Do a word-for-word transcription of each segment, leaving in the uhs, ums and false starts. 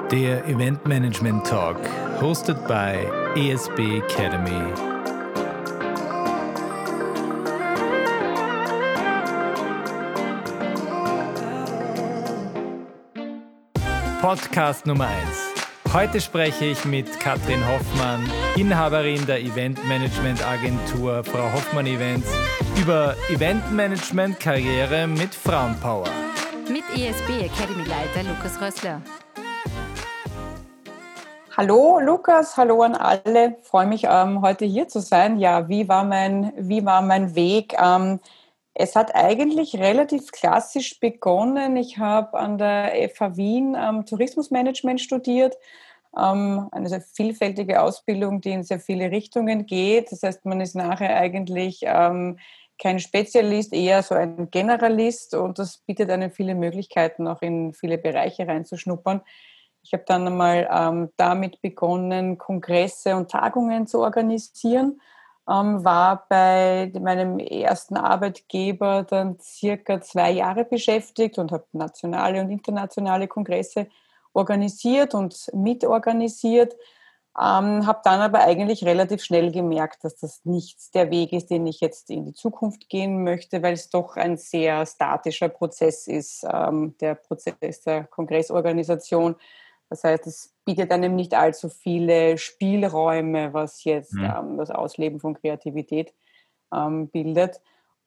Der Event Management Talk, hosted by E S B Academy. Podcast Nummer eins. Heute spreche ich mit Katrin Hoffmann, Inhaberin der Event Management Agentur Frau Hoffmann Events, über Event Management Karriere mit Frauenpower. Mit E S B Academy Leiter Lukas Rössler. Hallo Lukas, hallo an alle. Ich freue mich, ähm, heute hier zu sein. Ja, wie war mein, wie war mein Weg? Ähm, es hat eigentlich relativ klassisch begonnen. Ich habe an der F H Wien ähm, Tourismusmanagement studiert. Ähm, eine sehr vielfältige Ausbildung, die in sehr viele Richtungen geht. Das heißt, man ist nachher eigentlich ähm, kein Spezialist, eher so ein Generalist, und das bietet einem viele Möglichkeiten, auch in viele Bereiche reinzuschnuppern. Ich habe dann einmal ähm, damit begonnen, Kongresse und Tagungen zu organisieren, ähm, war bei meinem ersten Arbeitgeber dann circa zwei Jahre beschäftigt und habe nationale und internationale Kongresse organisiert und mitorganisiert, ähm, habe dann aber eigentlich relativ schnell gemerkt, dass das nicht der Weg ist, den ich jetzt in die Zukunft gehen möchte, weil es doch ein sehr statischer Prozess ist, ähm, der Prozess der Kongressorganisation. Das heißt, es bietet einem nicht allzu viele Spielräume, was jetzt Mhm. ähm, das Ausleben von Kreativität ähm, bildet.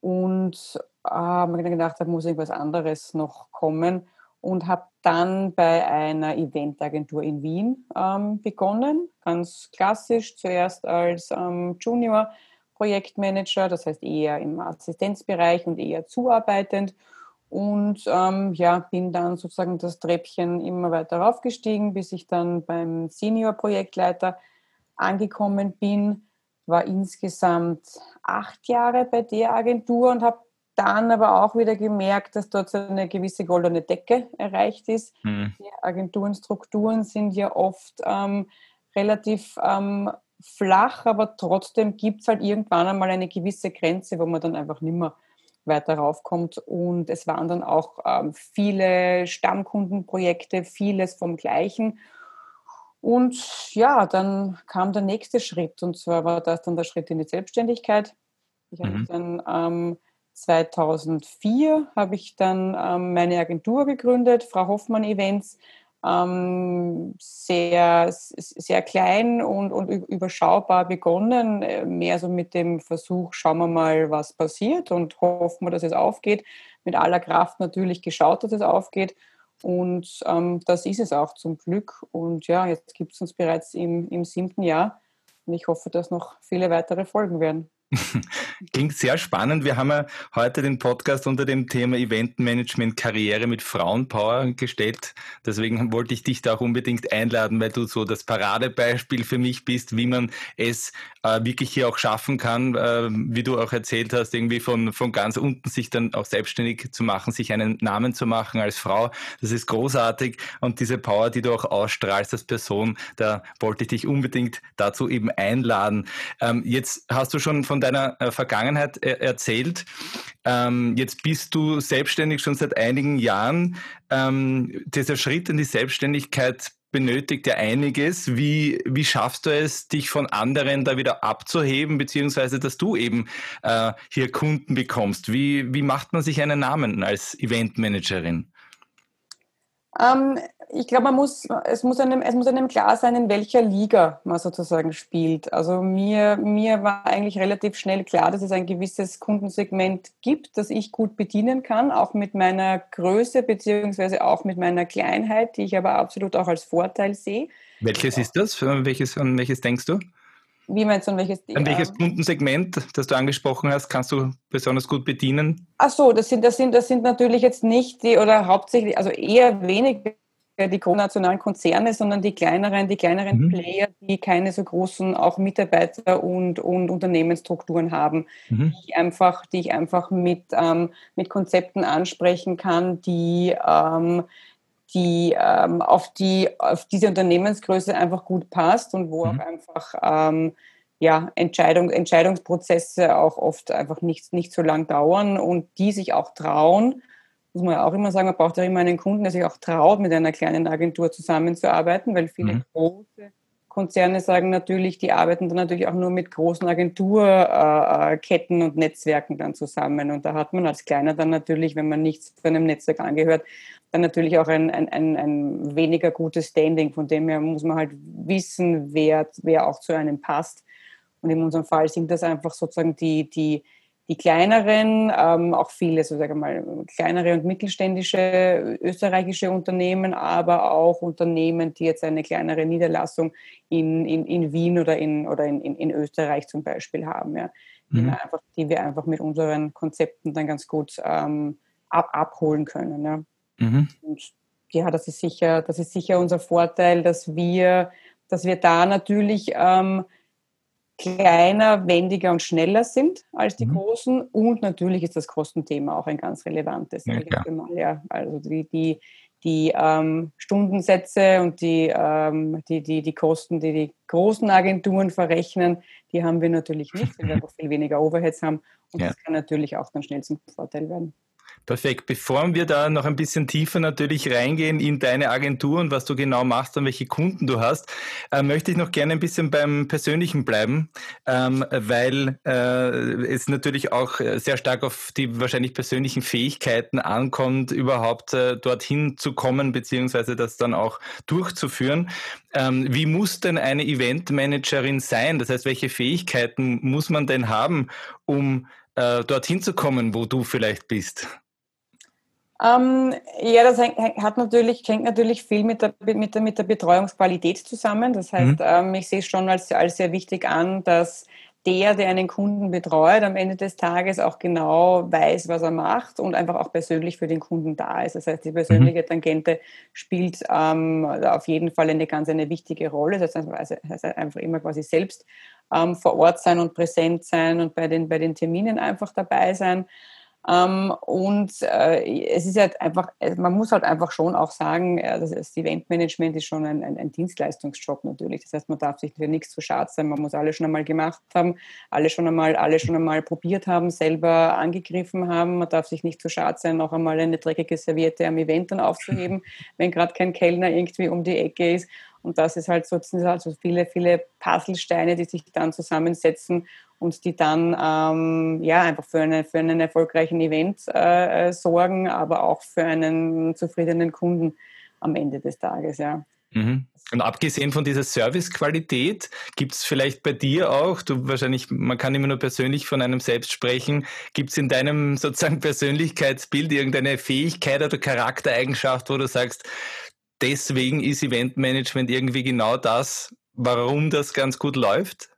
Und äh, habe mir gedacht, da muss irgendwas anderes noch kommen, und habe dann bei einer Eventagentur in Wien ähm, begonnen, ganz klassisch, zuerst als ähm, Junior-Projektmanager, das heißt eher im Assistenzbereich und eher zuarbeitend. Und ähm, ja, bin dann sozusagen das Treppchen immer weiter raufgestiegen, bis ich dann beim Senior-Projektleiter angekommen bin. War insgesamt acht Jahre bei der Agentur und habe dann aber auch wieder gemerkt, dass dort so eine gewisse goldene Decke erreicht ist. Mhm. Die Agenturenstrukturen sind ja oft ähm, relativ ähm, flach, aber trotzdem gibt es halt irgendwann einmal eine gewisse Grenze, wo man dann einfach nicht mehr weiter raufkommt. Und es waren dann auch ähm, viele Stammkundenprojekte, vieles vom Gleichen. Und ja, dann kam der nächste Schritt, und zwar war das dann der Schritt in die Selbstständigkeit. Ich habe Mhm. dann ähm, zweitausendvier habe ich dann ähm, meine Agentur gegründet, Frau Hoffmann Events. Ähm, sehr, sehr klein und, und überschaubar begonnen, äh, mehr so mit dem Versuch, schauen wir mal, was passiert, und hoffen wir, dass es aufgeht. Mit aller Kraft natürlich geschaut, dass es aufgeht, und ähm, das ist es auch zum Glück. Und ja, jetzt gibt es uns bereits im, im siebten Jahr, und ich hoffe, dass noch viele weitere folgen werden. Klingt sehr spannend. Wir haben ja heute den Podcast unter dem Thema Eventmanagement Karriere mit Frauenpower gestellt. Deswegen wollte ich dich da auch unbedingt einladen, weil du so das Paradebeispiel für mich bist, wie man es äh, wirklich hier auch schaffen kann, äh, wie du auch erzählt hast, irgendwie von, von ganz unten sich dann auch selbstständig zu machen, sich einen Namen zu machen als Frau. Das ist großartig, und diese Power, die du auch ausstrahlst als Person, da wollte ich dich unbedingt dazu eben einladen. Ähm, jetzt hast du schon von deiner äh, Vergangenheit äh, erzählt. Ähm, jetzt bist du selbstständig schon seit einigen Jahren. Ähm, dieser Schritt in die Selbstständigkeit benötigt ja einiges. Wie, wie schaffst du es, dich von anderen da wieder abzuheben, beziehungsweise dass du eben äh, hier Kunden bekommst? Wie, wie macht man sich einen Namen als Eventmanagerin? Ähm, ich glaube, man muss, es muss einem, es muss einem klar sein, in welcher Liga man sozusagen spielt. Also mir, mir war eigentlich relativ schnell klar, dass es ein gewisses Kundensegment gibt, das ich gut bedienen kann, auch mit meiner Größe beziehungsweise auch mit meiner Kleinheit, die ich aber absolut auch als Vorteil sehe. Welches ist das? An welches, an welches denkst du? Wie meinst du, an welches? An welches Ähm, Kundensegment, das du angesprochen hast, kannst du besonders gut bedienen? Ach so, das sind, das sind, das sind natürlich jetzt nicht die, oder hauptsächlich, also eher weniger die nationalen Konzerne, sondern die kleineren, die kleineren Mhm. Player, die keine so großen auch Mitarbeiter- und, und Unternehmensstrukturen haben, Mhm. die ich einfach, die ich einfach mit, ähm, mit Konzepten ansprechen kann, die, ähm, die, ähm, auf die auf diese Unternehmensgröße einfach gut passt, und wo auch Mhm. einfach ähm, ja, Entscheidung, Entscheidungsprozesse auch oft einfach nicht, nicht so lang dauern, und die sich auch trauen, muss man ja auch immer sagen, man braucht ja immer einen Kunden, der sich auch traut, mit einer kleinen Agentur zusammenzuarbeiten, weil viele Mhm. große Konzerne sagen natürlich, die arbeiten dann natürlich auch nur mit großen Agenturketten und Netzwerken dann zusammen. Und da hat man als Kleiner dann natürlich, wenn man nicht zu einem Netzwerk angehört, dann natürlich auch ein, ein, ein, ein weniger gutes Standing. Von dem her muss man halt wissen, wer, wer auch zu einem passt. Und in unserem Fall sind das einfach sozusagen die, die, die kleineren, ähm, auch viele, so sage ich mal, kleinere und mittelständische österreichische Unternehmen, aber auch Unternehmen, die jetzt eine kleinere Niederlassung in, in, in Wien oder, in, oder in, in, in Österreich zum Beispiel haben, ja, die, Mhm. wir einfach, die wir einfach mit unseren Konzepten dann ganz gut ähm, ab, abholen können. Ja. Mhm. Und ja, das ist sicher, das ist sicher unser Vorteil, dass wir, dass wir da natürlich ähm, kleiner, wendiger und schneller sind als die Mhm. großen. Und natürlich ist das Kostenthema auch ein ganz relevantes, Ja, sage ich klar. jetzt einmal. Ja, also die, die, die ähm, Stundensätze und die, ähm, die, die, die Kosten, die die großen Agenturen verrechnen, die haben wir natürlich nicht, weil wir einfach viel weniger Overheads haben. Und Ja. das kann natürlich auch dann schnell zum Vorteil werden. Perfekt. Bevor wir da noch ein bisschen tiefer natürlich reingehen in deine Agentur und was du genau machst und welche Kunden du hast, äh, möchte ich noch gerne ein bisschen beim Persönlichen bleiben, ähm, weil äh, es natürlich auch sehr stark auf die wahrscheinlich persönlichen Fähigkeiten ankommt, überhaupt äh, dorthin zu kommen, beziehungsweise das dann auch durchzuführen. Ähm, wie muss denn eine Eventmanagerin sein? Das heißt, welche Fähigkeiten muss man denn haben, um äh, dorthin zu kommen, wo du vielleicht bist? Ähm, ja, das hängt, hat natürlich, hängt natürlich viel mit der, mit der, mit der Betreuungsqualität zusammen. Das heißt, Mhm. ähm, ich sehe es schon als, als sehr wichtig an, dass der, der einen Kunden betreut, am Ende des Tages auch genau weiß, was er macht und einfach auch persönlich für den Kunden da ist. Das heißt, die Mhm. persönliche Tangente spielt ähm, auf jeden Fall eine ganz eine wichtige Rolle. Das heißt, also, das heißt einfach immer quasi selbst ähm, vor Ort sein und präsent sein und bei den, bei den Terminen einfach dabei sein. Ähm, und äh, es ist halt einfach, man muss halt einfach schon auch sagen, äh, das, das Eventmanagement ist schon ein, ein, ein Dienstleistungsjob natürlich. Das heißt, man darf sich für nichts zu schade sein. Man muss alles schon einmal gemacht haben, alle schon einmal, alle schon einmal probiert haben, selber angegriffen haben. Man darf sich nicht zu schade sein, noch einmal eine dreckige Serviette am Event dann aufzuheben, wenn gerade kein Kellner irgendwie um die Ecke ist. Und das ist halt so, das sind halt so viele, viele Puzzlesteine, die sich dann zusammensetzen und die dann ähm, ja, einfach für, eine, für einen erfolgreichen Event äh, sorgen, aber auch für einen zufriedenen Kunden am Ende des Tages. Ja. Mhm. Und abgesehen von dieser Servicequalität, gibt es vielleicht bei dir auch, du wahrscheinlich, man kann immer nur persönlich von einem selbst sprechen, gibt es in deinem sozusagen Persönlichkeitsbild irgendeine Fähigkeit oder Charaktereigenschaft, wo du sagst, deswegen ist Eventmanagement irgendwie genau das, warum das ganz gut läuft?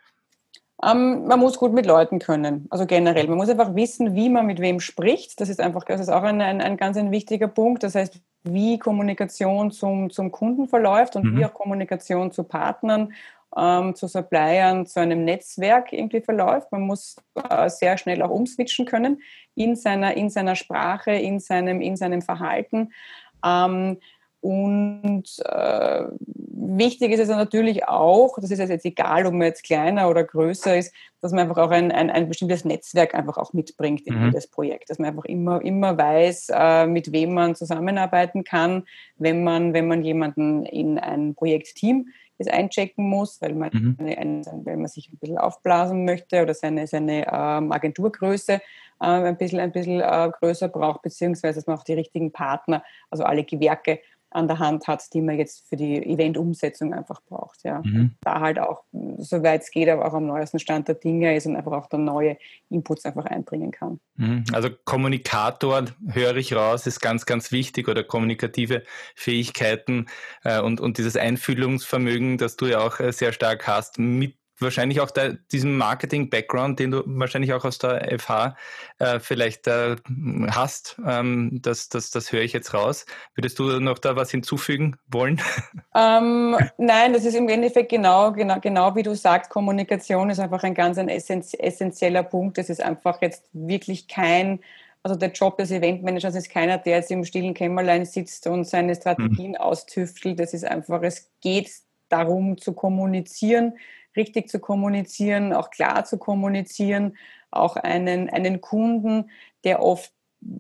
Ähm, man muss gut mit Leuten können, also generell. Man muss einfach wissen, wie man mit wem spricht. Das ist einfach, das ist auch ein, ein, ein ganz ein wichtiger Punkt. Das heißt, wie Kommunikation zum, zum Kunden verläuft und wie Mhm. auch Kommunikation zu Partnern, ähm, zu Suppliern, zu einem Netzwerk irgendwie verläuft. Man muss äh, sehr schnell auch umswitchen können in seiner, in seiner Sprache, in seinem, in seinem Verhalten. Ähm, und äh, wichtig ist es natürlich auch, das ist jetzt egal, ob man jetzt kleiner oder größer ist, dass man einfach auch ein, ein, ein bestimmtes Netzwerk einfach auch mitbringt in Mhm. jedes Projekt, dass man einfach immer, immer weiß, äh, mit wem man zusammenarbeiten kann, wenn man, wenn man jemanden in ein Projektteam jetzt einchecken muss, weil man, Mhm. eine, eine, weil man sich ein bisschen aufblasen möchte oder seine, seine ähm, Agenturgröße äh, ein bisschen, ein bisschen äh, größer braucht, beziehungsweise dass man auch die richtigen Partner, also alle Gewerke an der Hand hat, die man jetzt für die Event-Umsetzung einfach braucht. Ja. Und Mhm. da halt auch, soweit es geht, aber auch am neuesten Stand der Dinge ist und einfach auch dann neue Inputs einfach einbringen kann. Mhm. Also Kommunikator, höre ich raus, ist ganz, ganz wichtig oder kommunikative Fähigkeiten äh, und, und dieses Einfühlungsvermögen, das du ja auch äh, sehr stark hast, mit wahrscheinlich auch da, diesem Marketing-Background, den du wahrscheinlich auch aus der F H äh, vielleicht äh, hast, ähm, das, das, das höre ich jetzt raus. Würdest du noch da was hinzufügen wollen? Ähm, nein, das ist im Endeffekt genau, genau, genau wie du sagst, Kommunikation ist einfach ein ganz ein essentieller Punkt. Es ist einfach jetzt wirklich kein, also der Job des Eventmanagers ist keiner, der jetzt im stillen Kämmerlein sitzt und seine Mhm. Strategien austüftelt. Das ist einfach, es geht darum zu kommunizieren, richtig zu kommunizieren, auch klar zu kommunizieren, auch einen, einen Kunden, der oft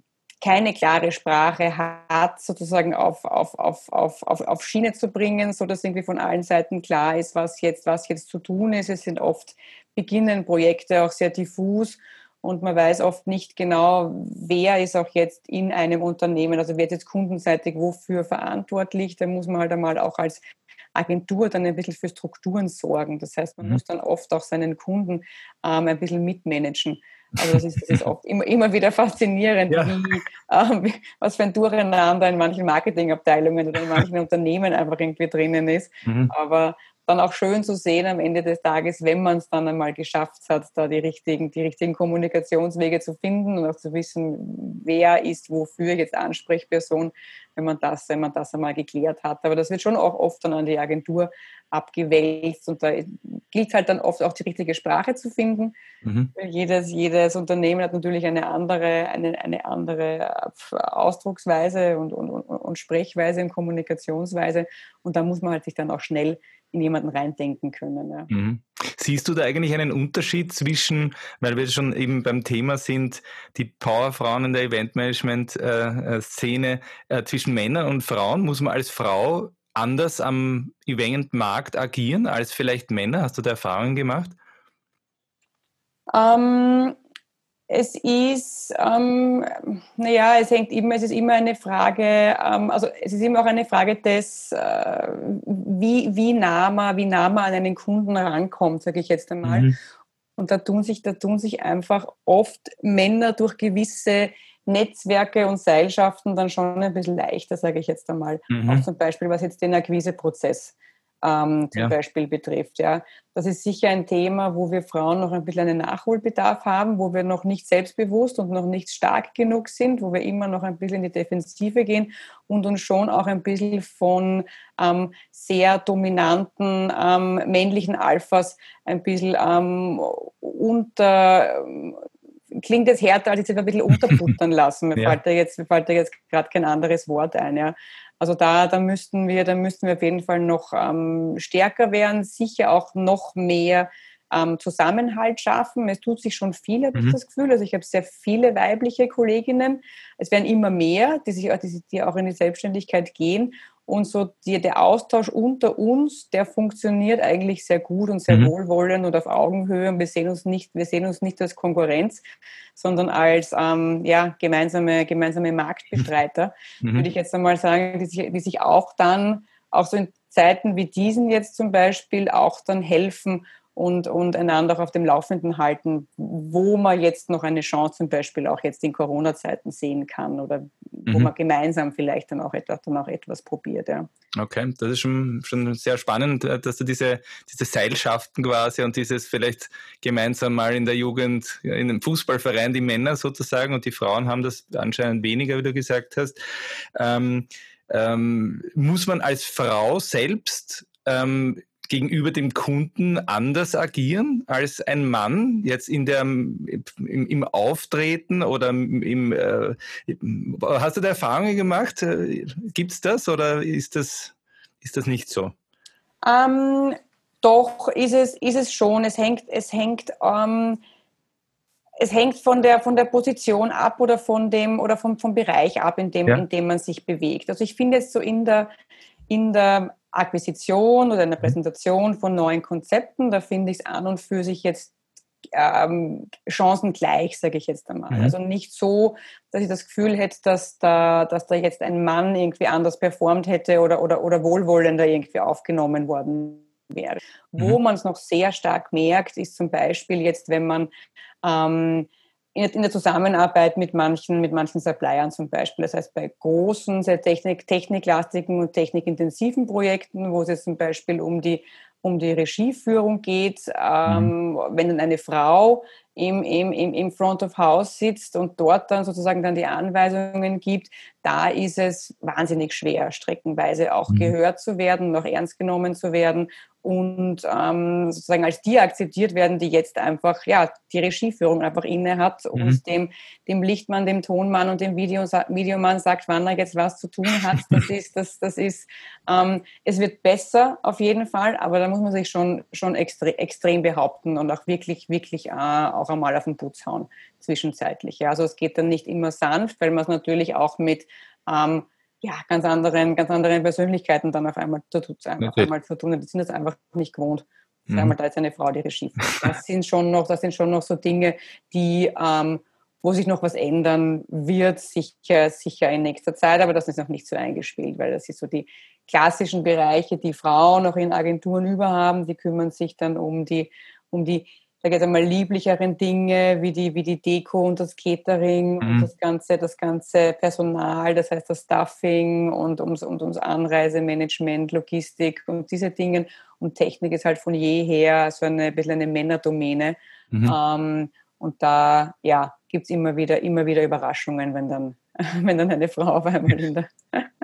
keine klare Sprache hat, sozusagen auf, auf, auf, auf, auf, auf Schiene zu bringen, sodass irgendwie von allen Seiten klar ist, was jetzt, was jetzt zu tun ist. Es sind oft beginnen Projekte auch sehr diffus und man weiß oft nicht genau, wer ist auch jetzt in einem Unternehmen, also wer ist jetzt kundenseitig wofür verantwortlich. Da muss man halt einmal auch als Agentur dann ein bisschen für Strukturen sorgen. Das heißt, man mhm. muss dann oft auch seinen Kunden ähm, ein bisschen mitmanagen. Also das ist, das ist oft immer, immer wieder faszinierend, ja. wie, ähm, was für ein Durcheinander in manchen Marketingabteilungen oder in manchen Unternehmen einfach irgendwie drinnen ist. Mhm. Aber dann auch schön zu sehen am Ende des Tages, wenn man es dann einmal geschafft hat, da die richtigen, die richtigen Kommunikationswege zu finden und auch zu wissen, wer ist wofür jetzt Ansprechperson, wenn man das, wenn man das einmal geklärt hat. Aber das wird schon auch oft dann an die Agentur abgewälzt und da gilt halt dann oft auch die richtige Sprache zu finden. Mhm. Jedes, jedes Unternehmen hat natürlich eine andere, eine, eine andere Ausdrucksweise und, und, und, und Sprechweise und Kommunikationsweise und da muss man halt sich dann auch schnell in jemanden reindenken können. Ja. Mhm. Siehst du da eigentlich einen Unterschied zwischen, weil wir schon eben beim Thema sind, die Powerfrauen in der Eventmanagement-Szene äh, äh, zwischen Männern und Frauen? Muss man als Frau anders am Eventmarkt agieren als vielleicht Männer? Hast du da Erfahrungen gemacht? Ähm, es ist, ähm, naja, es hängt immer, es ist immer eine Frage, ähm, also es ist immer auch eine Frage des, äh, wie, wie nah man, wie nah man an einen Kunden rankommt, sage ich jetzt einmal. Mhm. Und da tun sich, da tun sich einfach oft Männer durch gewisse Netzwerke und Seilschaften dann schon ein bisschen leichter, sage ich jetzt einmal. Mhm. Auch zum Beispiel, was jetzt den Akquiseprozess ähm, zum ja. Beispiel betrifft. Ja. Das ist sicher ein Thema, wo wir Frauen noch ein bisschen einen Nachholbedarf haben, wo wir noch nicht selbstbewusst und noch nicht stark genug sind, wo wir immer noch ein bisschen in die Defensive gehen und uns schon auch ein bisschen von ähm, sehr dominanten ähm, männlichen Alphas ein bisschen ähm, unter... Klingt jetzt härter, als ich es ein bisschen unterbuttern lassen. Mir ja. fällt da jetzt, mir fällt da jetzt gerade kein anderes Wort ein. Ja. Also da, da müssten wir, da müssten wir auf jeden Fall noch ähm, stärker werden, sicher auch noch mehr ähm, Zusammenhalt schaffen. Es tut sich schon viel, habe mhm. ich das Gefühl. Also ich habe sehr viele weibliche Kolleginnen. Es werden immer mehr, die sich, die, die auch in die Selbstständigkeit gehen. Und so die, der Austausch unter uns, der funktioniert eigentlich sehr gut und sehr mhm. wohlwollend und auf Augenhöhe. Und wir sehen uns nicht, wir sehen uns nicht als Konkurrenz, sondern als ähm, ja, gemeinsame, gemeinsame Marktbestreiter, mhm. würde ich jetzt einmal sagen, die sich, die sich auch dann, auch so in Zeiten wie diesen jetzt zum Beispiel, auch dann helfen und, und einander auch auf dem Laufenden halten, wo man jetzt noch eine Chance zum Beispiel auch jetzt in Corona-Zeiten sehen kann oder wo mhm. man gemeinsam vielleicht dann auch etwas, dann auch etwas probiert. Ja. Okay, das ist schon, schon sehr spannend, dass du diese, diese Seilschaften quasi und dieses vielleicht gemeinsam mal in der Jugend, in einem Fußballverein, die Männer sozusagen und die Frauen haben das anscheinend weniger, wie du gesagt hast. Ähm, ähm, muss man als Frau selbst ähm, gegenüber dem Kunden anders agieren als ein Mann, jetzt in der, im, im Auftreten oder im, äh, hast du da Erfahrungen gemacht? Gibt es das oder ist das, ist das nicht so? Ähm, doch, ist es, ist es schon. Es hängt, es hängt, ähm, es hängt von der, von der Position ab oder von dem, oder vom, vom Bereich ab, in dem, ja. in dem man sich bewegt. Also ich finde es so in der, in der Akquisition oder eine Präsentation von neuen Konzepten, da finde ich es an und für sich jetzt ähm, chancengleich, sage ich jetzt einmal. Mhm. Also nicht so, dass ich das Gefühl hätte, dass da, dass da jetzt ein Mann irgendwie anders performt hätte oder, oder, oder wohlwollender irgendwie aufgenommen worden wäre. Mhm. Wo man es noch sehr stark merkt, ist zum Beispiel jetzt, wenn man ähm, in der Zusammenarbeit mit manchen, mit manchen Suppliern zum Beispiel. Das heißt, bei großen, sehr technik, techniklastigen und technikintensiven Projekten, wo es jetzt zum Beispiel um die, um die Regieführung geht, ähm, mhm. wenn dann eine Frau im, im, im Front of House sitzt und dort dann sozusagen dann die Anweisungen gibt, da ist es wahnsinnig schwer, streckenweise auch mhm. gehört zu werden, noch ernst genommen zu werden und ähm, sozusagen als die akzeptiert werden, die jetzt einfach ja die Regieführung einfach inne hat mhm. und dem, dem Lichtmann, dem Tonmann und dem Video, Videomann sagt, wann er jetzt was zu tun hat. Das ist, das, das ist, ähm, es wird besser auf jeden Fall, aber da muss man sich schon, schon extre- extrem behaupten und auch wirklich, wirklich äh, auch einmal auf den Putz hauen zwischenzeitlich. Ja. Also es geht dann nicht immer sanft, weil man es natürlich auch mit ähm, ja, ganz anderen, ganz anderen Persönlichkeiten dann auf einmal zu tun, auf einmal zu tun. Die sind das einfach nicht gewohnt. Mhm. Einmal da ist eine Frau, die Regie führt. Das sind schon noch, das sind schon noch so Dinge, die, ähm, wo sich noch was ändern wird, sicher, sicher in nächster Zeit, aber das ist noch nicht so eingespielt, weil das ist so die klassischen Bereiche, die Frauen noch in Agenturen überhaben, die kümmern sich dann um die, um die da geht es einmal lieblicheren Dinge wie die, wie die Deko und das Catering mhm. und das ganze, das ganze Personal, das heißt das Stuffing und ums, und ums Anreisemanagement, Logistik und diese Dinge. Und Technik ist halt von jeher so eine, ein bisschen eine Männerdomäne. Mhm. Ähm, und da ja, gibt es immer wieder, immer wieder Überraschungen, wenn dann, wenn dann eine Frau auf einmal in der,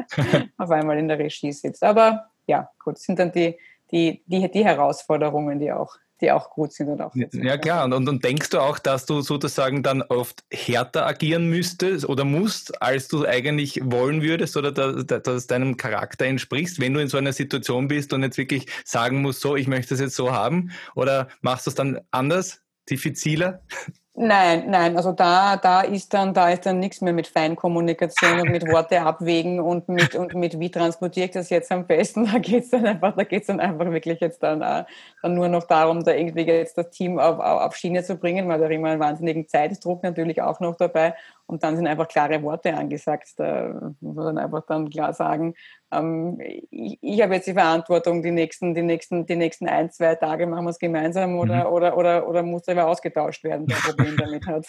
auf einmal in der Regie sitzt. Aber ja, gut, das sind dann die, die, die, die Herausforderungen, die auch die auch gut sind und auch ja, ja klar, und, und, und denkst du auch, dass du sozusagen dann oft härter agieren müsstest oder musst, als du eigentlich wollen würdest oder da, da, dass es deinem Charakter entsprichst, wenn du in so einer Situation bist und jetzt wirklich sagen musst, so, ich möchte es jetzt so haben, oder machst du es dann anders, diffiziler? Nein, nein, also da, da ist dann, da ist dann nichts mehr mit Feinkommunikation und mit Worte abwägen und mit, und mit wie transportiere ich das jetzt am besten. Da geht's dann einfach, da geht's dann einfach wirklich jetzt dann, äh, dann nur noch darum, da irgendwie jetzt das Team auf, auf, auf Schiene zu bringen, weil da immer einen wahnsinnigen Zeitdruck natürlich auch noch dabei. Und dann sind einfach klare Worte angesagt. Da muss man dann einfach dann klar sagen, ähm, ich, ich habe jetzt die Verantwortung, die nächsten, die nächsten, die nächsten ein, zwei Tage machen wir es gemeinsam oder, mhm. oder, oder, oder muss da ausgetauscht werden, der ein Problem damit hat.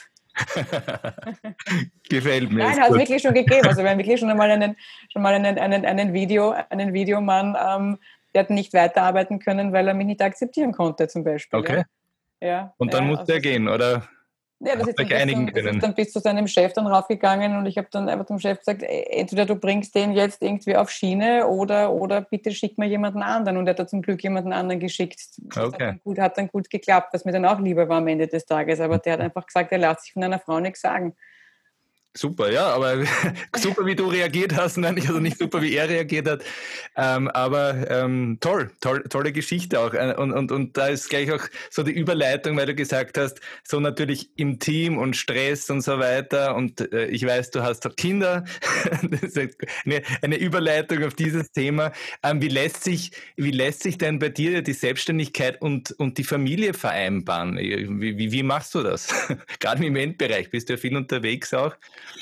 Gefällt mir. Nein, hat es wirklich schon gegeben. Also wir haben wirklich schon einmal einen, schon mal einen, einen, einen, Video, einen Videomann, ähm, der hat nicht weiterarbeiten können, weil er mich nicht akzeptieren konnte, zum Beispiel. Okay. Ja. Ja, und dann ja, musste also er gehen, oder? Ja, das ist, dann bis dann, das ist dann bis zu seinem Chef dann raufgegangen und ich habe dann einfach dem Chef gesagt, entweder du bringst den jetzt irgendwie auf Schiene oder, oder bitte schick mir jemanden anderen. Und er hat zum Glück jemanden anderen geschickt. Das okay. hat, dann gut, hat dann gut geklappt, was mir dann auch lieber war am Ende des Tages. Aber der hat einfach gesagt, er lässt sich von einer Frau nichts sagen. Super, ja, aber super, wie du reagiert hast, nein, also nicht super, wie er reagiert hat, ähm, aber ähm, toll, toll, tolle Geschichte auch und, und, und da ist gleich auch so die Überleitung, weil du gesagt hast, so natürlich im Team und Stress und so weiter und äh, ich weiß, du hast auch Kinder, das ist eine, eine Überleitung auf dieses Thema. Ähm, wie lässt sich, wie lässt sich denn bei dir die Selbstständigkeit und, und die Familie vereinbaren? Wie, wie, wie machst du das? Gerade im Eventbereich bist du ja viel unterwegs auch.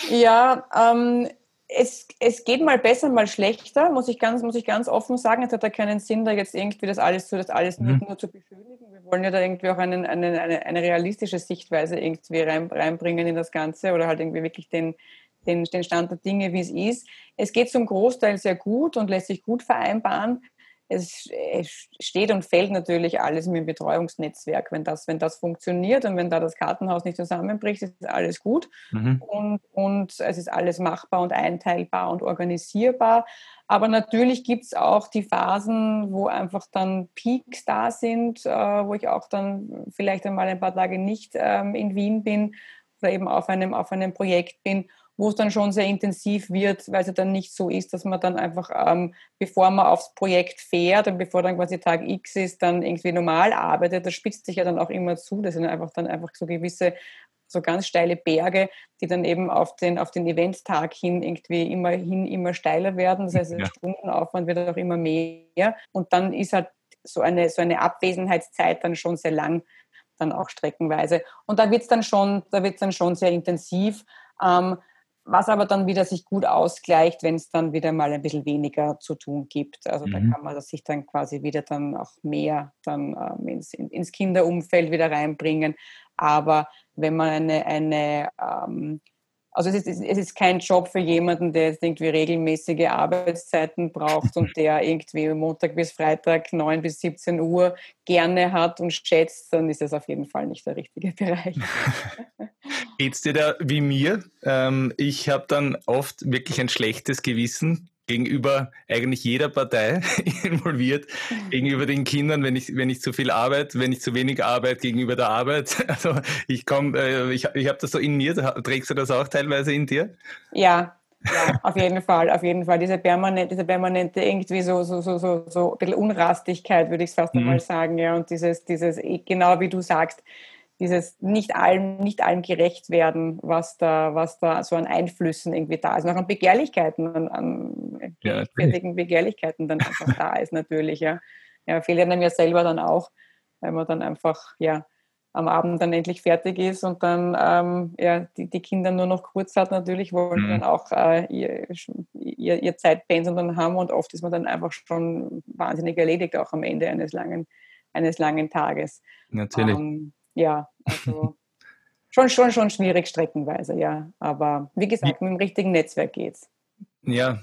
Ja, ähm, es, es geht mal besser, mal schlechter, muss ich ganz, muss ich ganz offen sagen. Es hat da keinen Sinn, da jetzt irgendwie das alles, so das alles mhm. nur zu beschönigen. Wir wollen ja da irgendwie auch einen, einen, eine, eine realistische Sichtweise irgendwie rein, reinbringen in das Ganze oder halt irgendwie wirklich den, den, den Stand der Dinge, wie es ist. Es geht zum Großteil sehr gut und lässt sich gut vereinbaren. Es, es steht und fällt natürlich alles mit dem Betreuungsnetzwerk. Wenn das, wenn das funktioniert und wenn da das Kartenhaus nicht zusammenbricht, ist alles gut. Mhm. Und, und es ist alles machbar und einteilbar und organisierbar. Aber natürlich gibt es auch die Phasen, wo einfach dann Peaks da sind, äh, wo ich auch dann vielleicht einmal ein paar Tage nicht ähm, in Wien bin oder eben auf einem, auf einem Projekt bin, wo es dann schon sehr intensiv wird, weil es ja dann nicht so ist, dass man dann einfach, ähm, bevor man aufs Projekt fährt und bevor dann quasi Tag X ist, dann irgendwie normal arbeitet. Das spitzt sich ja dann auch immer zu. Das sind einfach dann einfach so gewisse, so ganz steile Berge, die dann eben auf den, auf den Eventtag hin irgendwie immerhin immer steiler werden. Das heißt, der ja. Stundenaufwand wird auch immer mehr. Und dann ist halt so eine, so eine Abwesenheitszeit dann schon sehr lang, dann auch streckenweise. Und da wird es dann schon, da wird's dann schon sehr intensiv. Ähm, was aber dann wieder sich gut ausgleicht, wenn es dann wieder mal ein bisschen weniger zu tun gibt. Also mhm. da kann man das sich dann quasi wieder dann auch mehr dann ähm, ins, ins Kinderumfeld wieder reinbringen. Aber wenn man eine, eine ähm, also es ist, es ist kein Job für jemanden, der jetzt irgendwie regelmäßige Arbeitszeiten braucht und der irgendwie Montag bis Freitag neun bis siebzehn Uhr gerne hat und schätzt, dann ist das auf jeden Fall nicht der richtige Bereich. Geht's dir da wie mir? Ähm, ich habe dann oft wirklich ein schlechtes Gewissen, gegenüber eigentlich jeder Partei involviert, gegenüber den Kindern, wenn ich wenn ich zu viel arbeite, wenn ich zu wenig arbeite, gegenüber der Arbeit. Also ich komme, äh, ich, ich habe das so in mir, trägst du das auch teilweise in dir? Ja, ja, auf jeden Fall, auf jeden Fall. Diese permanente, diese permanente irgendwie so, so, so, so, so ein bisschen Unrastigkeit, würde ich fast Mhm. einmal sagen, ja. Und dieses, dieses, genau wie du sagst, dieses nicht allem, nicht allem gerecht werden, was da, was da so an Einflüssen irgendwie da ist, und auch an Begehrlichkeiten, an, an Ja, gerechtfertigen Begehrlichkeiten dann einfach da ist natürlich, ja. Ja, fehlt einem ja selber dann auch, weil man dann einfach, ja, am Abend dann endlich fertig ist und dann ähm, ja, die, die Kinder nur noch kurz hat natürlich, wollen Mhm. dann auch äh, ihr, ihr, ihr Zeitpensum dann haben, und oft ist man dann einfach schon wahnsinnig erledigt, auch am Ende eines langen, eines langen Tages. Natürlich. Ähm, ja, also schon, schon, schon schwierig streckenweise, ja. Aber wie gesagt, mit dem richtigen Netzwerk geht's. Ja,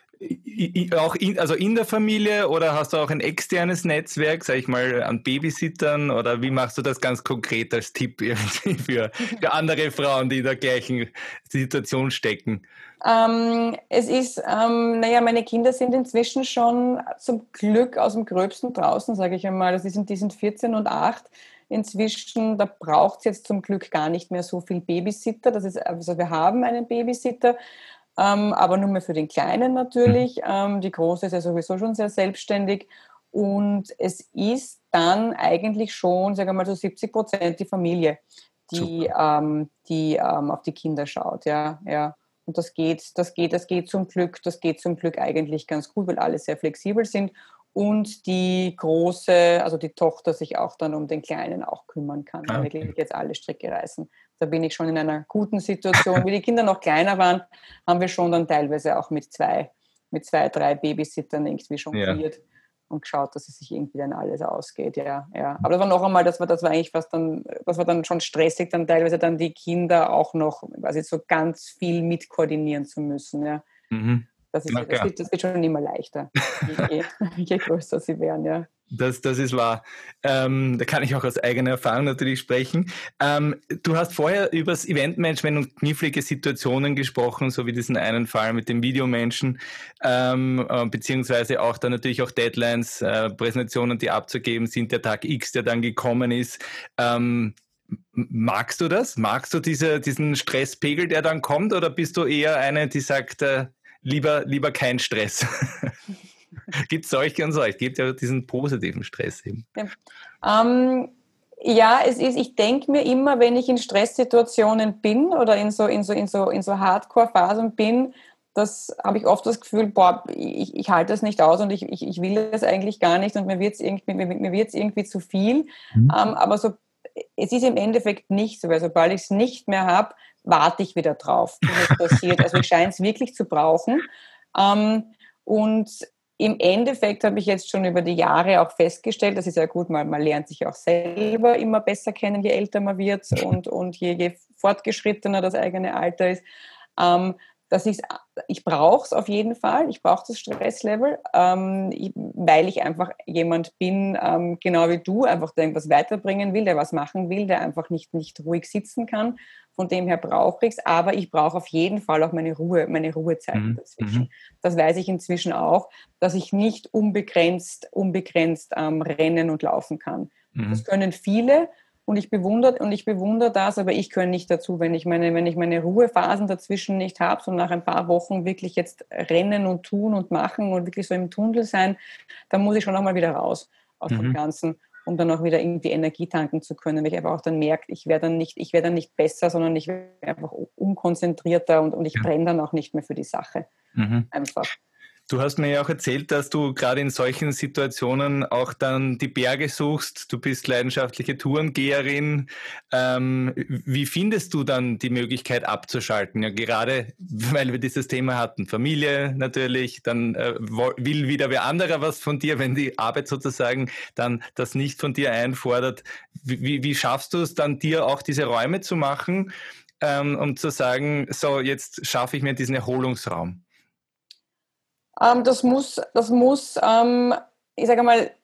I, I, auch in, also in der Familie, oder hast du auch ein externes Netzwerk, sag ich mal, an Babysittern, oder wie machst du das ganz konkret als Tipp irgendwie für, für andere Frauen, die in der gleichen Situation stecken? Ähm, es ist, ähm, naja, meine Kinder sind inzwischen schon zum Glück aus dem Gröbsten draußen, sage ich einmal. Das sind, die sind vierzehn und acht inzwischen. Da braucht es jetzt zum Glück gar nicht mehr so viel Babysitter. Das ist, also wir haben einen Babysitter, ähm, aber nur mehr für den Kleinen natürlich. Ähm, die Große ist ja sowieso schon sehr selbstständig. Und es ist dann eigentlich schon, sagen wir mal, so siebzig Prozent die Familie, die, ähm, die ähm, auf die Kinder schaut. Ja, ja. Und das geht, das geht, das geht zum Glück, das geht zum Glück eigentlich ganz gut, weil alle sehr flexibel sind und die Große, also die Tochter, sich auch dann um den Kleinen auch kümmern kann, Ah, weil okay. wirklich jetzt alle Stricke reißen. Da bin ich schon in einer guten Situation. Wie die Kinder noch kleiner waren, haben wir schon dann teilweise auch mit zwei, mit zwei, drei Babysittern irgendwie Ja. jongliert und geschaut, dass es sich irgendwie dann alles ausgeht. Ja, ja. Aber das war noch einmal, das war, das war eigentlich fast dann, das war dann schon stressig, dann teilweise dann die Kinder auch noch, quasi so ganz viel mitkoordinieren zu müssen. Ja. Mhm. Das, ist, Ja, das, klar. wird, das wird schon immer leichter, je, je, je größer sie werden, ja. Das, das ist wahr. Ähm, da kann ich auch aus eigener Erfahrung natürlich sprechen. Ähm, du hast vorher über das Eventmanagement und knifflige Situationen gesprochen, so wie diesen einen Fall mit dem Videomenschen, ähm, äh, beziehungsweise auch dann natürlich auch Deadlines, äh, Präsentationen, die abzugeben sind, der Tag X, der dann gekommen ist. Ähm, magst du das? Magst du diese, diesen Stresspegel, der dann kommt, oder bist du eher eine, die sagt, äh, lieber, lieber kein Stress? Gibt es solche und solche? Gibt ja diesen positiven Stress eben. Ja, ähm, ja, es ist, ich denke mir immer, wenn ich in Stresssituationen bin oder in so, in so, in so, in so Hardcore-Phasen bin, das habe ich oft das Gefühl, boah, ich, ich halte das nicht aus und ich, ich, ich will das eigentlich gar nicht und mir wird es irgendwie, mir, mir wird's irgendwie zu viel. Mhm. Ähm, aber so, es ist im Endeffekt nicht so, weil sobald ich es nicht mehr habe, warte ich wieder drauf, bis es passiert. Also ich scheine es wirklich zu brauchen. Ähm, und im Endeffekt habe ich jetzt schon über die Jahre auch festgestellt, das ist ja gut, man, man lernt sich auch selber immer besser kennen, je älter man wird und, und je, je fortgeschrittener das eigene Alter ist. Ähm, das ist, ich brauche es auf jeden Fall, ich brauche das Stresslevel, ähm, ich, weil ich einfach jemand bin, ähm, genau wie du, einfach der irgendwas weiterbringen will, der was machen will, der einfach nicht, nicht ruhig sitzen kann. Von dem her brauche ich es, aber ich brauche auf jeden Fall auch meine Ruhe, meine Ruhezeiten Mhm. dazwischen. Mhm. Das weiß ich inzwischen auch, dass ich nicht unbegrenzt, unbegrenzt ähm, rennen und laufen kann. Mhm. Das können viele und ich bewundere und ich bewundere das, aber ich gehöre nicht dazu, wenn ich meine, wenn ich meine Ruhephasen dazwischen nicht habe, so nach ein paar Wochen wirklich jetzt rennen und tun und machen und wirklich so im Tunnel sein, dann muss ich schon nochmal wieder raus aus dem Mhm. Ganzen, um dann auch wieder irgendwie Energie tanken zu können, weil ich einfach auch dann merke, ich werde dann nicht, ich werde dann nicht besser, sondern ich werde einfach unkonzentrierter und, und ich Ja. brenne dann auch nicht mehr für die Sache. Mhm. Einfach. Du hast mir ja auch erzählt, dass du gerade in solchen Situationen auch dann die Berge suchst. Du bist leidenschaftliche Tourengeherin. Ähm, wie findest du dann die Möglichkeit abzuschalten? Ja, gerade weil wir dieses Thema hatten. Familie natürlich, dann äh, will wieder wer anderer was von dir, wenn die Arbeit sozusagen dann das nicht von dir einfordert. Wie, wie schaffst du es dann, dir auch diese Räume zu machen, ähm, um zu sagen, so jetzt schaffe ich mir diesen Erholungsraum? Ähm, das muss, das muss ähm, ich sage mal,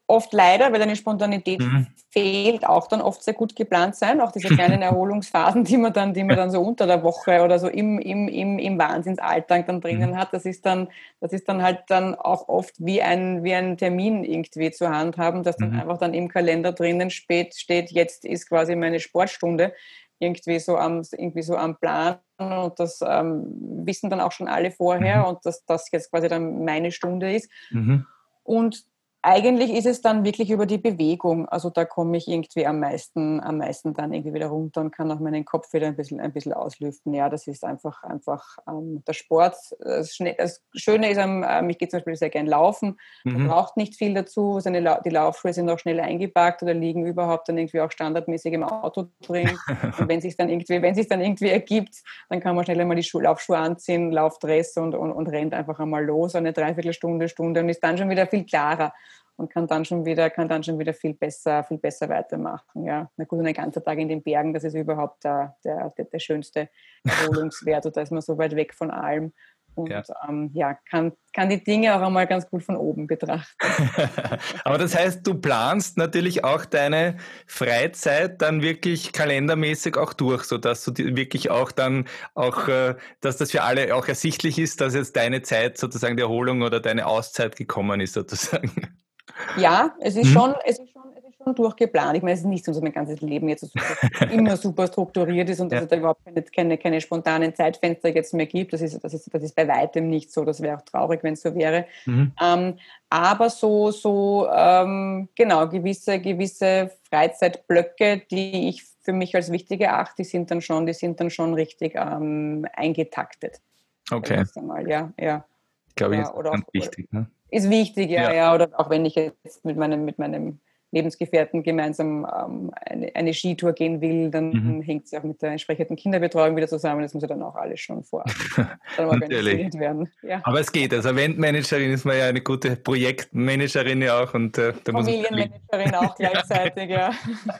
oft leider, weil eine Spontanität Mhm. fehlt, auch dann oft sehr gut geplant sein. Auch diese kleinen Erholungsphasen, die man dann, die man dann so unter der Woche oder so im, im, im, im Wahnsinnsalltag dann drinnen Mhm. hat, das ist dann, das ist dann halt dann auch oft wie ein, wie ein Termin irgendwie zu handhaben, dass dann Mhm. einfach dann im Kalender drinnen spät steht, jetzt ist quasi meine Sportstunde irgendwie so am, irgendwie so am Plan. Und das ähm, wissen dann auch schon alle vorher Mhm. und dass das jetzt quasi dann meine Stunde ist. Mhm. Und eigentlich ist es dann wirklich über die Bewegung. Also da komme ich irgendwie am meisten, am meisten dann irgendwie wieder runter und kann auch meinen Kopf wieder ein bisschen, ein bisschen auslüften. Ja, das ist einfach, einfach ähm, der Sport. Das, Schnee, das Schöne ist, ähm, ich gehe zum Beispiel sehr gern laufen. Man Mhm. braucht nicht viel dazu. Seine La- die Laufschuhe sind auch schnell eingepackt oder liegen überhaupt dann irgendwie auch standardmäßig im Auto drin. Und wenn sich dann irgendwie, wenn sich dann irgendwie ergibt, dann kann man schnell einmal die Schu- Laufschuhe anziehen, Laufdress und, und, und rennt einfach einmal los, eine Dreiviertelstunde, Stunde und ist dann schon wieder viel klarer und kann dann schon wieder, kann dann schon wieder viel besser, viel besser weitermachen. Ja. Na gut, und ein ganzer Tag in den Bergen, das ist überhaupt der, der, der, der schönste Erholungswert. Und da ist man so weit weg von allem und Ja. ähm, ja, kann, kann die Dinge auch einmal ganz gut von oben betrachten. Aber das heißt, du planst natürlich auch deine Freizeit dann wirklich kalendermäßig auch durch, sodass du die wirklich auch dann auch, äh, dass das für alle auch ersichtlich ist, dass jetzt deine Zeit sozusagen die Erholung oder deine Auszeit gekommen ist sozusagen. Ja, es ist Mhm. schon, es ist schon, es ist schon durchgeplant. Ich meine, es ist nicht so, dass mein ganzes Leben jetzt super, immer super strukturiert ist und dass Ja. es da überhaupt keine, keine, keine spontanen Zeitfenster jetzt mehr gibt. Das ist, das ist, das ist bei weitem nicht so. Das wäre auch traurig, wenn es so wäre. Mhm. Ähm, aber so, so ähm, genau, gewisse, gewisse Freizeitblöcke, die ich für mich als wichtig erachte, die sind dann schon, die sind dann schon richtig ähm, eingetaktet. Sag ich Okay, jetzt einmal, ja, ja. glaube ich, Oder, ist auch oder ganz auch, oder, wichtig. Ne? ist wichtig, ja, Ja. ja. Oder auch wenn ich jetzt mit meinem, mit meinem Lebensgefährten gemeinsam ähm, eine, eine Skitour gehen will, Mhm. dann hängt es auch mit der entsprechenden Kinderbetreuung wieder zusammen. Das muss ja dann auch alles schon vorab dann Natürlich. organisiert werden. Ja. Aber es geht. Als Eventmanagerin ist man ja eine gute Projektmanagerin ja auch und äh, da muss man natürlich. Familienmanagerin auch gleichzeitig, ja.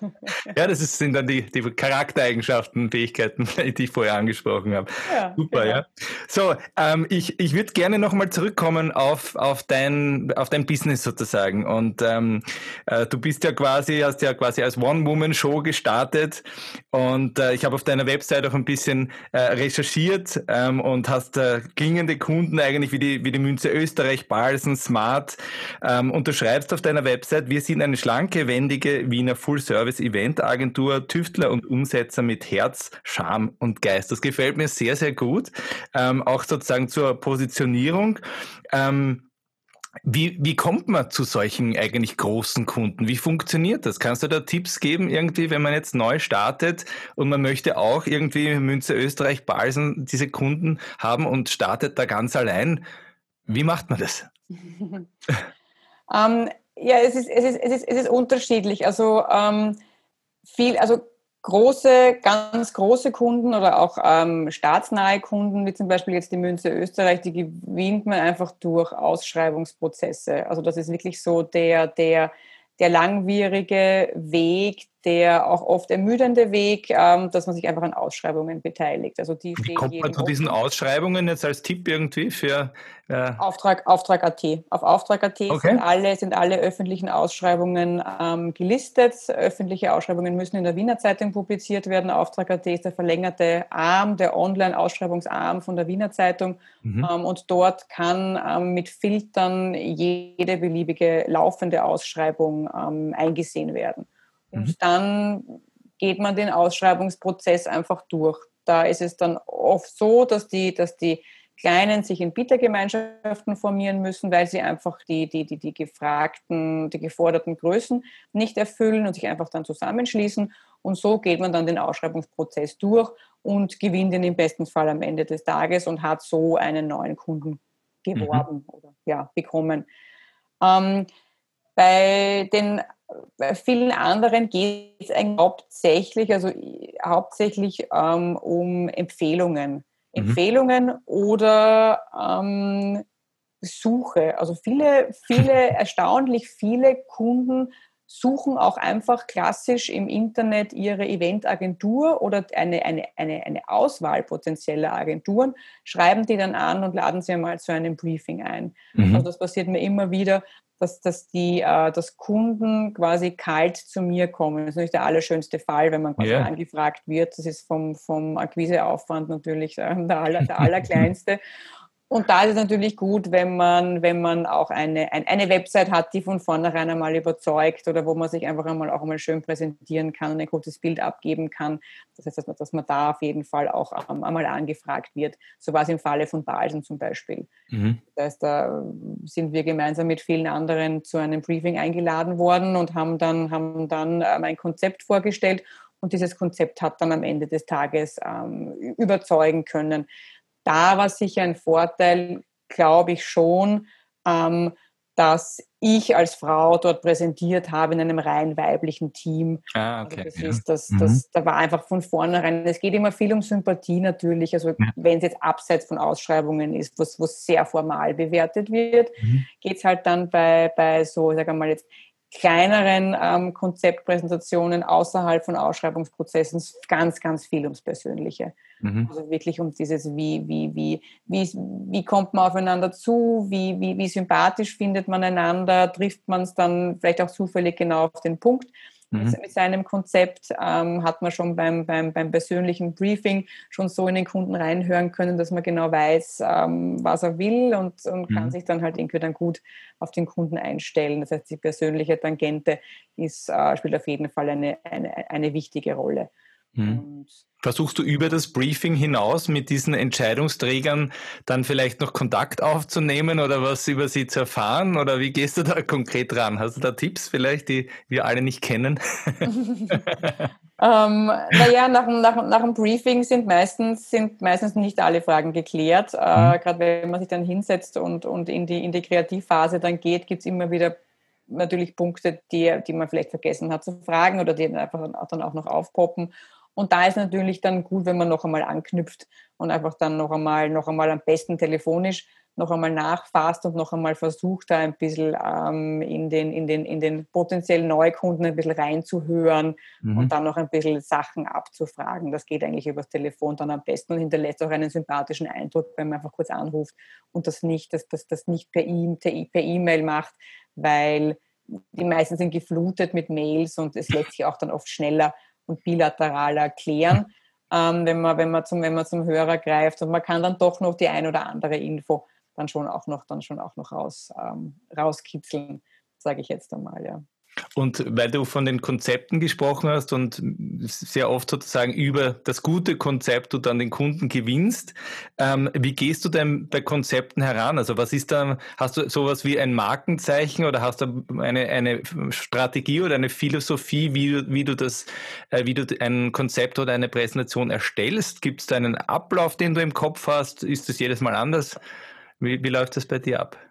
Ja, das ist, sind dann die, die Charaktereigenschaften, Fähigkeiten, die ich vorher angesprochen habe. Ja, Super, genau. ja. So, ähm, ich, ich würde gerne nochmal zurückkommen auf, auf, dein, auf dein Business sozusagen. Und ähm, äh, du bist ja quasi, hast ja quasi als One-Woman-Show gestartet und äh, ich habe auf deiner Website auch ein bisschen äh, recherchiert ähm, und hast äh, klingende Kunden eigentlich wie die, wie die Münze Österreich, Balsen, Smart ähm, und du schreibst auf deiner Website, wir sind eine schlanke, wendige Wiener Full-Service-Event-Agentur, Tüftler und Umsetzer mit Herz, Charme und Geist. Das gefällt mir sehr, sehr gut. Ähm, auch sozusagen zur Positionierung. Ähm, wie, wie kommt man zu solchen eigentlich großen Kunden? Wie funktioniert das? Kannst du da Tipps geben irgendwie, wenn man jetzt neu startet und man möchte auch irgendwie Münze Österreich, Balsen diese Kunden haben und startet da ganz allein? Wie macht man das? ähm, ja, es ist, es, ist, es, ist, es ist unterschiedlich. Also ähm, viel, also große, ganz große Kunden oder auch ähm, staatsnahe Kunden, wie zum Beispiel jetzt die Münze Österreich, die gewinnt man einfach durch Ausschreibungsprozesse. Also das ist wirklich so der, der, der langwierige Weg, der auch oft ermüdende Weg, ähm, dass man sich einfach an Ausschreibungen beteiligt. Also die Wie stehen kommt man jedem zu diesen offen. Ausschreibungen jetzt als Tipp irgendwie für? Äh, Auftrag, Auftrag Punkt A T. Auf Auftrag Punkt A T sind okay. alle, sind alle öffentlichen Ausschreibungen ähm, gelistet. Öffentliche Ausschreibungen müssen in der Wiener Zeitung publiziert werden. Auftrag Punkt A T ist der verlängerte Arm, der Online-Ausschreibungsarm von der Wiener Zeitung. Mhm. Ähm, und dort kann ähm, mit Filtern jede beliebige laufende Ausschreibung ähm, eingesehen werden. Mhm. Und dann geht man den Ausschreibungsprozess einfach durch. Da ist es dann oft so, dass die, dass die Kleinen sich in Bietergemeinschaften formieren müssen, weil sie einfach die, die, die, die gefragten, die geforderten Größen nicht erfüllen und sich einfach dann zusammenschließen. Und so geht man dann den Ausschreibungsprozess durch und gewinnt ihn im besten Fall am Ende des Tages und hat so einen neuen Kunden geworben Mhm. oder ja, bekommen. Ähm, bei den bei vielen anderen geht es eigentlich hauptsächlich, also hauptsächlich ähm, um Empfehlungen. Mhm. Empfehlungen oder ähm, Suche. Also viele, viele, erstaunlich viele Kunden suchen auch einfach klassisch im Internet ihre Eventagentur oder eine, eine, eine, eine Auswahl potenzieller Agenturen, schreiben die dann an und laden sie einmal zu einem Briefing ein. Mhm. Also das passiert mir immer wieder, dass, dass, die, äh, dass Kunden quasi kalt zu mir kommen. Das ist natürlich der allerschönste Fall, wenn man quasi yeah. angefragt wird. Das ist vom, vom Akquiseaufwand natürlich äh, der, aller, der allerkleinste. Und da ist es natürlich gut, wenn man, wenn man auch eine, ein, eine Website hat, die von vornherein einmal überzeugt oder wo man sich einfach einmal auch einmal schön präsentieren kann und ein gutes Bild abgeben kann. Das heißt, dass man, dass man da auf jeden Fall auch um, einmal angefragt wird. So war es im Falle von Balsen zum Beispiel. Mhm. Das heißt, da sind wir gemeinsam mit vielen anderen zu einem Briefing eingeladen worden und haben dann, haben dann ähm, ein Konzept vorgestellt. Und dieses Konzept hat dann am Ende des Tages ähm, überzeugen können. Da war sicher ein Vorteil, glaube ich schon, ähm, dass ich als Frau dort präsentiert habe in einem rein weiblichen Team. Ah, okay. Also das ja. ist, das, das, mhm. Da war einfach von vornherein, es geht immer viel um Sympathie natürlich, also ja. wenn es jetzt abseits von Ausschreibungen ist, was, was sehr formal bewertet wird, mhm. geht es halt dann bei, bei so, ich sage mal jetzt, kleineren ähm, Konzeptpräsentationen außerhalb von Ausschreibungsprozessen ganz, ganz viel ums Persönliche. Mhm. Also wirklich um dieses, wie, wie, wie, wie, wie kommt man aufeinander zu, wie, wie, wie sympathisch findet man einander, trifft man es dann vielleicht auch zufällig genau auf den Punkt. Mhm. Mit seinem Konzept ähm, hat man schon beim, beim, beim persönlichen Briefing schon so in den Kunden reinhören können, dass man genau weiß, ähm, was er will und, und mhm. kann sich dann halt irgendwie dann gut auf den Kunden einstellen. Das heißt, die persönliche Tangente ist, äh, spielt auf jeden Fall eine, eine, eine wichtige Rolle. Mhm. Versuchst du über das Briefing hinaus mit diesen Entscheidungsträgern dann vielleicht noch Kontakt aufzunehmen oder was über sie zu erfahren? Oder wie gehst du da konkret ran? Hast du da Tipps vielleicht, die wir alle nicht kennen? ähm, naja, nach, nach, nach dem Briefing sind meistens, sind meistens nicht alle Fragen geklärt. Mhm. Äh, gerade wenn man sich dann hinsetzt und, und in, die, in die Kreativphase dann geht, gibt es immer wieder natürlich Punkte, die, die man vielleicht vergessen hat zu fragen oder die einfach dann auch, dann auch noch aufpoppen. Und da ist natürlich dann gut, wenn man noch einmal anknüpft und einfach dann noch einmal, noch einmal am besten telefonisch noch einmal nachfasst und noch einmal versucht, da ein bisschen ähm, in, den, in, den, in den potenziellen Neukunden ein bisschen reinzuhören mhm. und dann noch ein bisschen Sachen abzufragen. Das geht eigentlich übers Telefon dann am besten und hinterlässt auch einen sympathischen Eindruck, wenn man einfach kurz anruft und das nicht, das, das, das nicht per E- per E-Mail macht, weil die meisten sind geflutet mit Mails und es lässt sich auch dann oft schneller und bilateraler klären, ähm, wenn, man, wenn, man zum, wenn man zum Hörer greift. Und man kann dann doch noch die ein oder andere Info dann schon auch noch, dann schon auch noch raus, ähm, rauskitzeln, sage ich jetzt einmal, ja. Und weil du von den Konzepten gesprochen hast und sehr oft sozusagen über das gute Konzept du dann den Kunden gewinnst, ähm, wie gehst du denn bei Konzepten heran? Also was ist da, hast du sowas wie ein Markenzeichen oder hast du eine, eine Strategie oder eine Philosophie, wie, wie du das, äh, wie du ein Konzept oder eine Präsentation erstellst? Gibt es da einen Ablauf, den du im Kopf hast? Ist das jedes Mal anders? Wie, wie läuft das bei dir ab?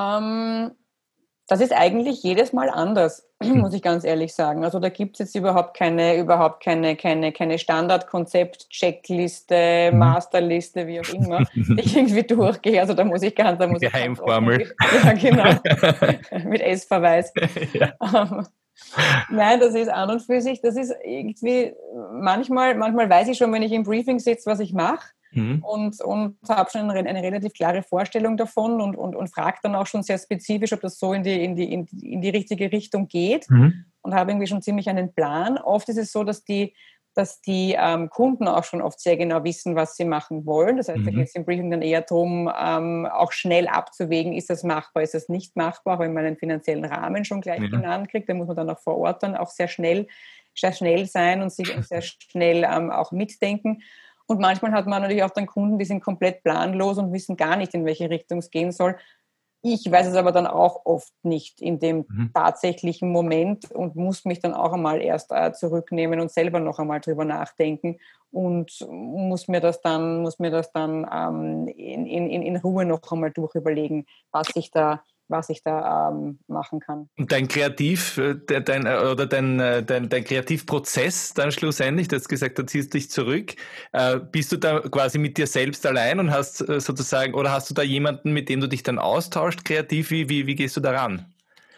Um Das ist eigentlich jedes Mal anders, muss ich ganz ehrlich sagen. Also da gibt es jetzt überhaupt keine, überhaupt keine, keine, keine Standardkonzept, Checkliste, Masterliste, wie auch immer, die ich irgendwie durchgehe. Also da muss ich ganz, da muss Geheimformel. Ich ganz offen, ja, genau. Mit S-Verweis. Ja. Um, nein, das ist an und für sich, das ist irgendwie, manchmal, manchmal weiß ich schon, wenn ich im Briefing sitze, was ich mache. Mhm. Und, und habe schon eine, eine relativ klare Vorstellung davon und, und, und frage dann auch schon sehr spezifisch, ob das so in die, in die, in die, in die richtige Richtung geht mhm. und habe irgendwie schon ziemlich einen Plan. Oft ist es so, dass die, dass die ähm, Kunden auch schon oft sehr genau wissen, was sie machen wollen. Das heißt, mhm. da geht es im Briefing dann eher darum, ähm, auch schnell abzuwägen, ist das machbar, ist das nicht machbar, wenn man einen finanziellen Rahmen schon gleich mhm. genannt kriegt, dann muss man dann auch vor Ort dann auch sehr schnell, sehr schnell sein und sich sehr schnell ähm, auch mitdenken. Und manchmal hat man natürlich auch dann Kunden, die sind komplett planlos und wissen gar nicht, in welche Richtung es gehen soll. Ich weiß es aber dann auch oft nicht in dem mhm. tatsächlichen Moment und muss mich dann auch einmal erst äh, zurücknehmen und selber noch einmal drüber nachdenken und muss mir das dann, muss mir das dann ähm, in, in, in Ruhe noch einmal durchüberlegen, was ich da was ich da ähm, machen kann. Und dein Kreativ, dein, oder dein, dein, dein Kreativprozess dann schlussendlich, du hast gesagt, du ziehst dich zurück, äh, bist du da quasi mit dir selbst allein und hast äh, sozusagen, oder hast du da jemanden, mit dem du dich dann austauscht, kreativ, wie, wie, wie gehst du daran?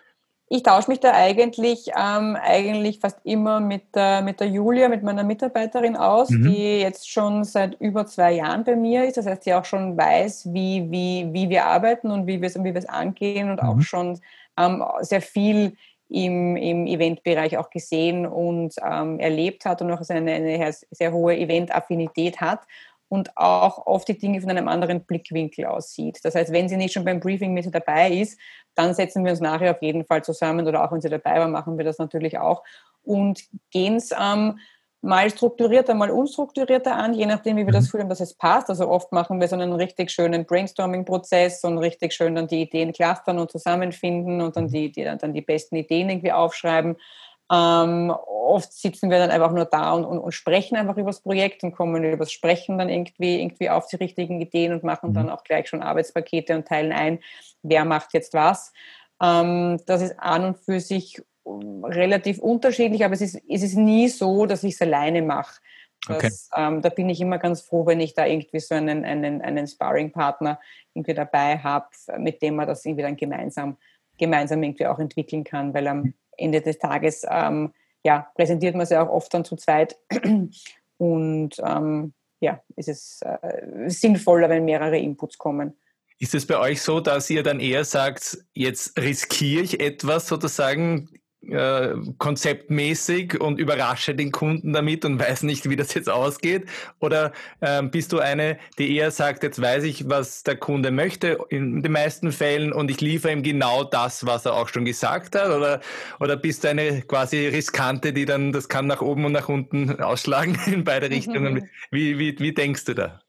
Ich tausche mich da eigentlich, ähm, eigentlich fast immer mit der, mit der Julia, mit meiner Mitarbeiterin aus, Mhm. die jetzt schon seit über zwei Jahren bei mir ist. Das heißt, die auch schon weiß, wie, wie, wie wir arbeiten und wie wir es, wie wir es angehen und auch Mhm. schon ähm, sehr viel im, im Eventbereich auch gesehen und ähm, erlebt hat und auch eine, eine sehr hohe Event-Affinität hat und auch oft die Dinge von einem anderen Blickwinkel aussieht. Das heißt, wenn sie nicht schon beim Briefing mit dabei ist, dann setzen wir uns nachher auf jeden Fall zusammen oder auch wenn sie dabei war, machen wir das natürlich auch und gehen es ähm, mal strukturierter, mal unstrukturierter an, je nachdem, wie wir das Mhm. fühlen, dass es passt. Also oft machen wir so einen richtig schönen Brainstorming-Prozess und richtig schön dann die Ideen clustern und zusammenfinden und dann die, die, dann die besten Ideen irgendwie aufschreiben. Ähm, oft sitzen wir dann einfach nur da und, und, und sprechen einfach über das Projekt und kommen über das Sprechen dann irgendwie, irgendwie auf die richtigen Ideen und machen dann Mhm. auch gleich schon Arbeitspakete und teilen ein, wer macht jetzt was. Ähm, das ist an und für sich relativ unterschiedlich, aber es ist, es ist nie so, dass ich es alleine mache. Okay. Das, ähm, da bin ich immer ganz froh, wenn ich da irgendwie so einen, einen, einen Sparring-Partner irgendwie dabei habe, mit dem man das irgendwie dann gemeinsam, gemeinsam irgendwie auch entwickeln kann, weil am Ende des Tages ähm, ja, präsentiert man es ja auch oft dann zu zweit und ähm, ja, ist es äh, sinnvoller, wenn mehrere Inputs kommen. Ist es bei euch so, dass ihr dann eher sagt, jetzt riskiere ich etwas sozusagen äh, konzeptmäßig und überrasche den Kunden damit und weiß nicht, wie das jetzt ausgeht? Oder ähm, bist du eine, die eher sagt, jetzt weiß ich, was der Kunde möchte in den meisten Fällen und ich liefere ihm genau das, was er auch schon gesagt hat? Oder, oder bist du eine quasi riskante, die dann, das kann nach oben und nach unten ausschlagen in beide Richtungen? Wie, wie, wie denkst du da?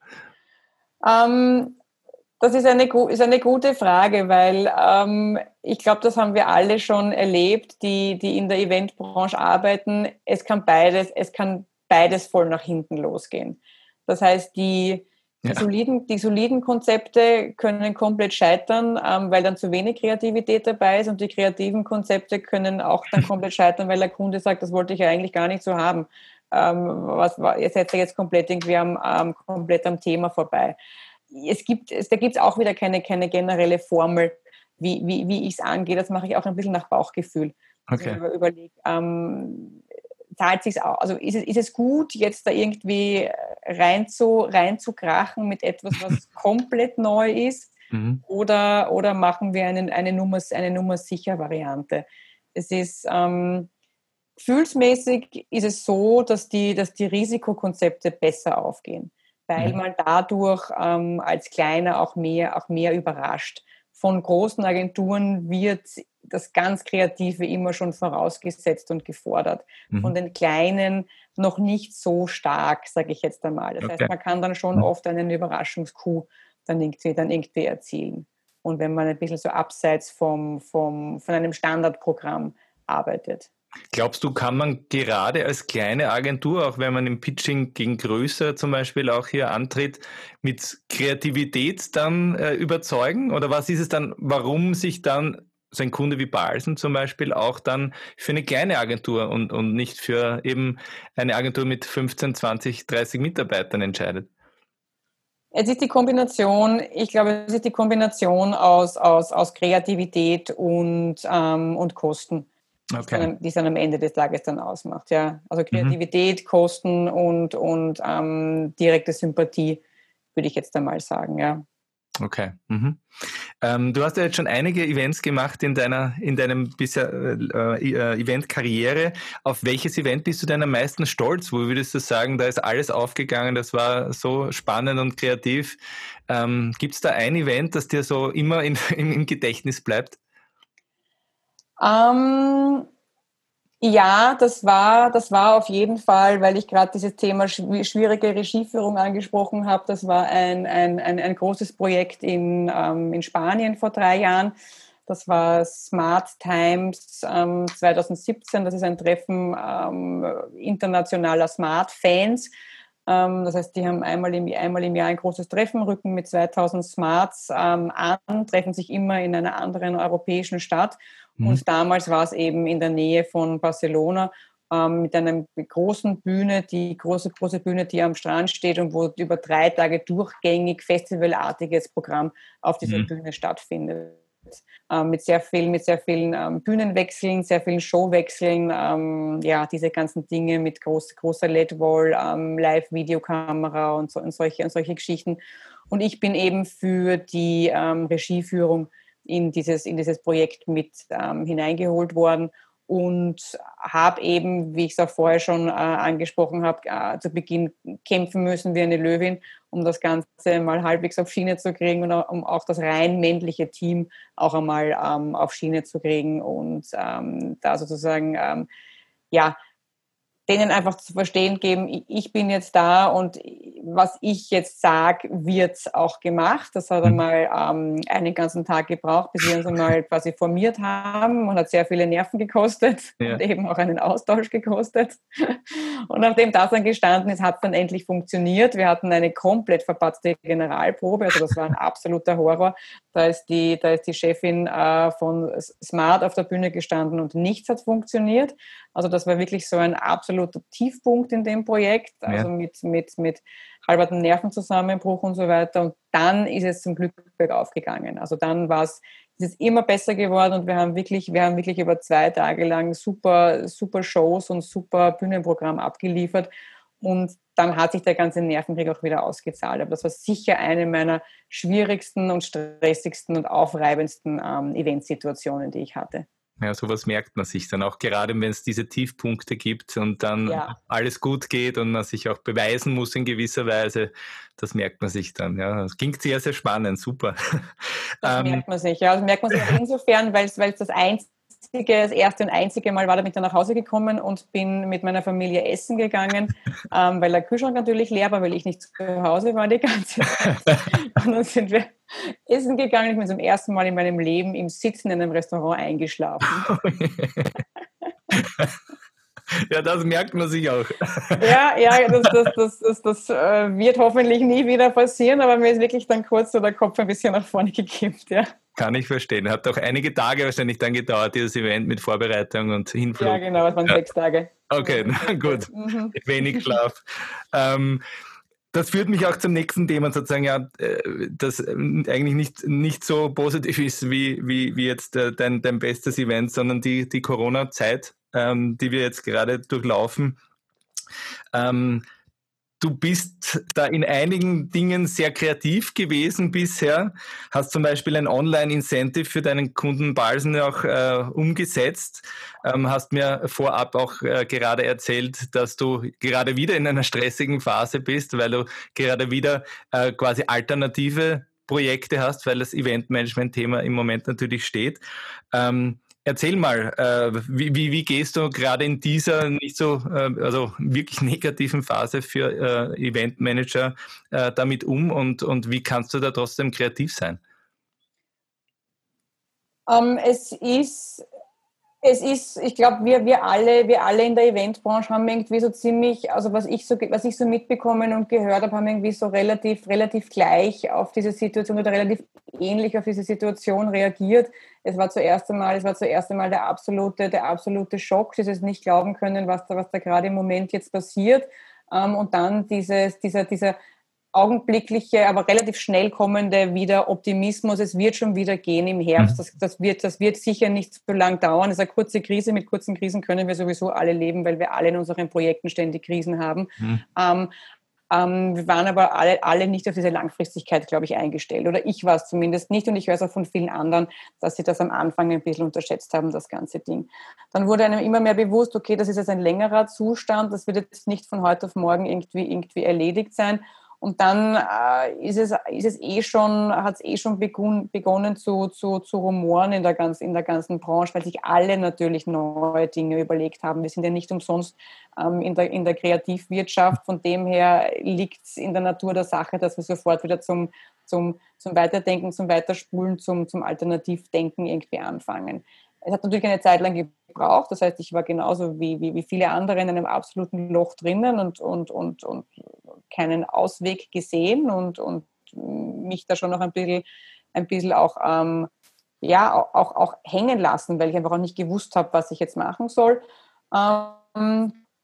ähm, Das ist eine, ist eine gute Frage, weil ähm, ich glaube, das haben wir alle schon erlebt, die, die in der Eventbranche arbeiten. Es kann beides, es kann beides voll nach hinten losgehen. Das heißt, die, die, Ja. soliden, die soliden Konzepte können komplett scheitern, ähm, weil dann zu wenig Kreativität dabei ist und die kreativen Konzepte können auch dann komplett scheitern, weil der Kunde sagt, das wollte ich ja eigentlich gar nicht so haben. Ähm, was, ihr seid ja jetzt komplett irgendwie am, ähm, komplett am Thema vorbei. Es gibt, es, da gibt es auch wieder keine, keine generelle Formel, wie, wie, wie ich es angehe. Das mache ich auch ein bisschen nach Bauchgefühl. Also Okay. über, überlege, ähm, zahlt sich auch, also ist es, ist es gut, jetzt da irgendwie rein zu, rein zu krachen mit etwas, was komplett neu ist, Mhm. oder, oder machen wir einen, eine Nummer, eine Nummer sicher Variante? Es ist, ähm, gefühlsmäßig ist es so, dass die, dass die Risikokonzepte besser aufgehen, weil Mhm. man dadurch ähm, als Kleiner auch mehr, auch mehr überrascht. Von großen Agenturen wird das ganz Kreative immer schon vorausgesetzt und gefordert. Von Mhm. den Kleinen noch nicht so stark, sage ich jetzt einmal. Das heißt, Okay. man kann dann schon oft einen Überraschungscoup dann irgendwie, dann irgendwie erzielen. Und wenn man ein bisschen so abseits vom, vom, von einem Standardprogramm arbeitet. Glaubst du, kann man gerade als kleine Agentur, auch wenn man im Pitching gegen größere zum Beispiel auch hier antritt, mit Kreativität dann äh, überzeugen? Oder was ist es dann, warum sich dann so ein Kunde wie Balsen zum Beispiel auch dann für eine kleine Agentur und, und nicht für eben eine Agentur mit fünfzehn, zwanzig, dreißig Mitarbeitern entscheidet? Es ist die Kombination, ich glaube, es ist die Kombination aus, aus, aus Kreativität und, ähm, und Kosten, die es, Okay. dann, die es dann am Ende des Tages dann ausmacht. Ja. Also Mhm. Kreativität, Kosten und, und ähm, direkte Sympathie, würde ich jetzt einmal sagen. Ja. Okay. Mhm. Ähm, du hast ja jetzt schon einige Events gemacht in deiner, in deinem bisher äh, äh, Event-Karriere. Auf welches Event bist du denn am meisten stolz? Wo würdest du sagen, da ist alles aufgegangen, das war so spannend und kreativ? Ähm, Gibt es da ein Event, das dir so immer in, im, im Gedächtnis bleibt? Ähm, Ja, das war, das war auf jeden Fall, weil ich gerade dieses Thema schwierige Regieführung angesprochen habe. Das war ein, ein, ein, ein großes Projekt in, ähm, in Spanien vor drei Jahren. Das war Smart Times ähm, zwanzig siebzehn. Das ist ein Treffen ähm, internationaler Smart-Fans. Ähm, das heißt, die haben einmal im, einmal im Jahr ein großes Treffen, rücken mit zweitausend Smarts ähm, an, treffen sich immer in einer anderen europäischen Stadt. Mhm. Und damals war es eben in der Nähe von Barcelona ähm, mit einer großen Bühne, die große, große Bühne, die am Strand steht und wo über drei Tage durchgängig festivalartiges Programm auf dieser Mhm. Bühne stattfindet. ähm, mit sehr viel, mit sehr vielen ähm, Bühnenwechseln, sehr vielen Showwechseln, ähm, ja, diese ganzen Dinge mit groß, großer L E D-Wall, ähm, Live-Videokamera und, so, und, solche, und solche Geschichten. Und ich bin eben für die ähm, Regieführung in dieses, in dieses Projekt mit ähm, hineingeholt worden und habe eben, wie ich es auch vorher schon äh, angesprochen habe, äh, zu Beginn kämpfen müssen wie eine Löwin, um das Ganze mal halbwegs auf Schiene zu kriegen und um auch das rein männliche Team auch einmal ähm, auf Schiene zu kriegen und ähm, da sozusagen, ähm, ja, denen einfach zu verstehen geben, ich bin jetzt da und was ich jetzt sage, wird auch gemacht. Das hat einmal ähm, einen ganzen Tag gebraucht, bis wir uns einmal quasi formiert haben und hat sehr viele Nerven gekostet Ja. und eben auch einen Austausch gekostet. Und nachdem das dann gestanden ist, hat es dann endlich funktioniert. Wir hatten eine komplett verpatzte Generalprobe, also das war ein absoluter Horror. Da ist die, da ist die Chefin äh, von Smart auf der Bühne gestanden und nichts hat funktioniert. Also das war wirklich so ein absoluter Tiefpunkt in dem Projekt, also Ja. mit, mit, mit halberten Nervenzusammenbruch und so weiter. Und dann ist es zum Glück bergauf gegangen. Also dann war es, ist es immer besser geworden und wir haben wirklich, wir haben wirklich über zwei Tage lang super, super Shows und super Bühnenprogramm abgeliefert. Und dann hat sich der ganze Nervenkrieg auch wieder ausgezahlt. Aber das war sicher eine meiner schwierigsten und stressigsten und aufreibendsten ähm, Eventsituationen, die ich hatte. Ja, sowas merkt man sich dann auch, gerade wenn es diese Tiefpunkte gibt und dann ja. alles gut geht und man sich auch beweisen muss in gewisser Weise, das merkt man sich dann. Ja, das klingt sehr, sehr spannend, super. Das ähm, merkt man sich, ja. Das merkt man sich auch insofern, weil es das einzige, das erste und einzige Mal war, da bin ich dann nach Hause gekommen und bin mit meiner Familie essen gegangen, ähm, weil der Kühlschrank natürlich leer war, weil ich nicht zu Hause war die ganze Zeit. Und dann sind wir essen gegangen. Ich bin zum ersten Mal in meinem Leben im Sitzen in einem Restaurant eingeschlafen. Ja, das merkt man sich auch. Ja, ja, das, das, das, das, das äh, wird hoffentlich nie wieder passieren, aber mir ist wirklich dann kurz so der Kopf ein bisschen nach vorne gekippt, ja. Kann ich verstehen. Hat auch einige Tage wahrscheinlich dann gedauert, dieses Event mit Vorbereitung und Hinflug. Ja, genau, es waren ja. sechs Tage. Okay, na gut. Mhm. Wenig Schlaf. ähm, Das führt mich auch zum nächsten Thema, sozusagen, ja, das eigentlich nicht, nicht so positiv ist wie, wie, wie jetzt dein, dein bestes Event, sondern die, die Corona-Zeit, ähm, die wir jetzt gerade durchlaufen. Ähm, Du bist da in einigen Dingen sehr kreativ gewesen bisher, hast zum Beispiel ein Online-Incentive für deinen Kunden Balsen auch äh, umgesetzt, ähm, hast mir vorab auch äh, gerade erzählt, dass du gerade wieder in einer stressigen Phase bist, weil du gerade wieder äh, quasi alternative Projekte hast, weil das Eventmanagement-Thema im Moment natürlich steht. Ähm, Erzähl mal, äh, wie, wie, wie gehst du gerade in dieser nicht so, äh, also wirklich negativen Phase für äh, Eventmanager äh, damit um und, und wie kannst du da trotzdem kreativ sein? Um, es ist, es ist, ich glaube, wir, wir alle, wir alle in der Eventbranche haben irgendwie so ziemlich, also was ich so, was ich so mitbekommen und gehört habe, haben irgendwie so relativ, relativ gleich auf diese Situation oder relativ ähnlich auf diese Situation reagiert. Es war zuerst einmal, es war zuerst einmal der absolute, der absolute Schock, dieses nicht glauben können, was da, was da gerade im Moment jetzt passiert. Und dann dieses, dieser, dieser augenblickliche, aber relativ schnell kommende wieder Optimismus. Es wird schon wieder gehen im Herbst. Das, das, wird, das wird sicher nicht so lang dauern. Es ist eine kurze Krise. Mit kurzen Krisen können wir sowieso alle leben, weil wir alle in unseren Projekten ständig Krisen haben. Mhm. Ähm, ähm, wir waren aber alle, alle nicht auf diese Langfristigkeit, glaube ich, eingestellt. Oder ich war es zumindest nicht. Und ich höre es auch von vielen anderen, dass sie das am Anfang ein bisschen unterschätzt haben, das ganze Ding. Dann wurde einem immer mehr bewusst, okay, das ist jetzt ein längerer Zustand. Das wird jetzt nicht von heute auf morgen irgendwie, irgendwie erledigt sein. Und dann äh, ist es, ist es eh schon, hat es eh schon begun, begonnen zu, zu, zu rumoren in der, ganz, in der ganzen Branche, weil sich alle natürlich neue Dinge überlegt haben. Wir sind ja nicht umsonst ähm, in, der, in der Kreativwirtschaft. Von dem her liegt es in der Natur der Sache, dass wir sofort wieder zum, zum, zum Weiterdenken, zum Weiterspulen, zum, zum Alternativdenken irgendwie anfangen. Es hat natürlich eine Zeit lang gebraucht, das heißt, ich war genauso wie, wie, wie viele andere in einem absoluten Loch drinnen und, und, und, und keinen Ausweg gesehen und, und mich da schon noch ein bisschen, ein bisschen auch, ähm, ja, auch, auch hängen lassen, weil ich einfach auch nicht gewusst habe, was ich jetzt machen soll. Ähm, und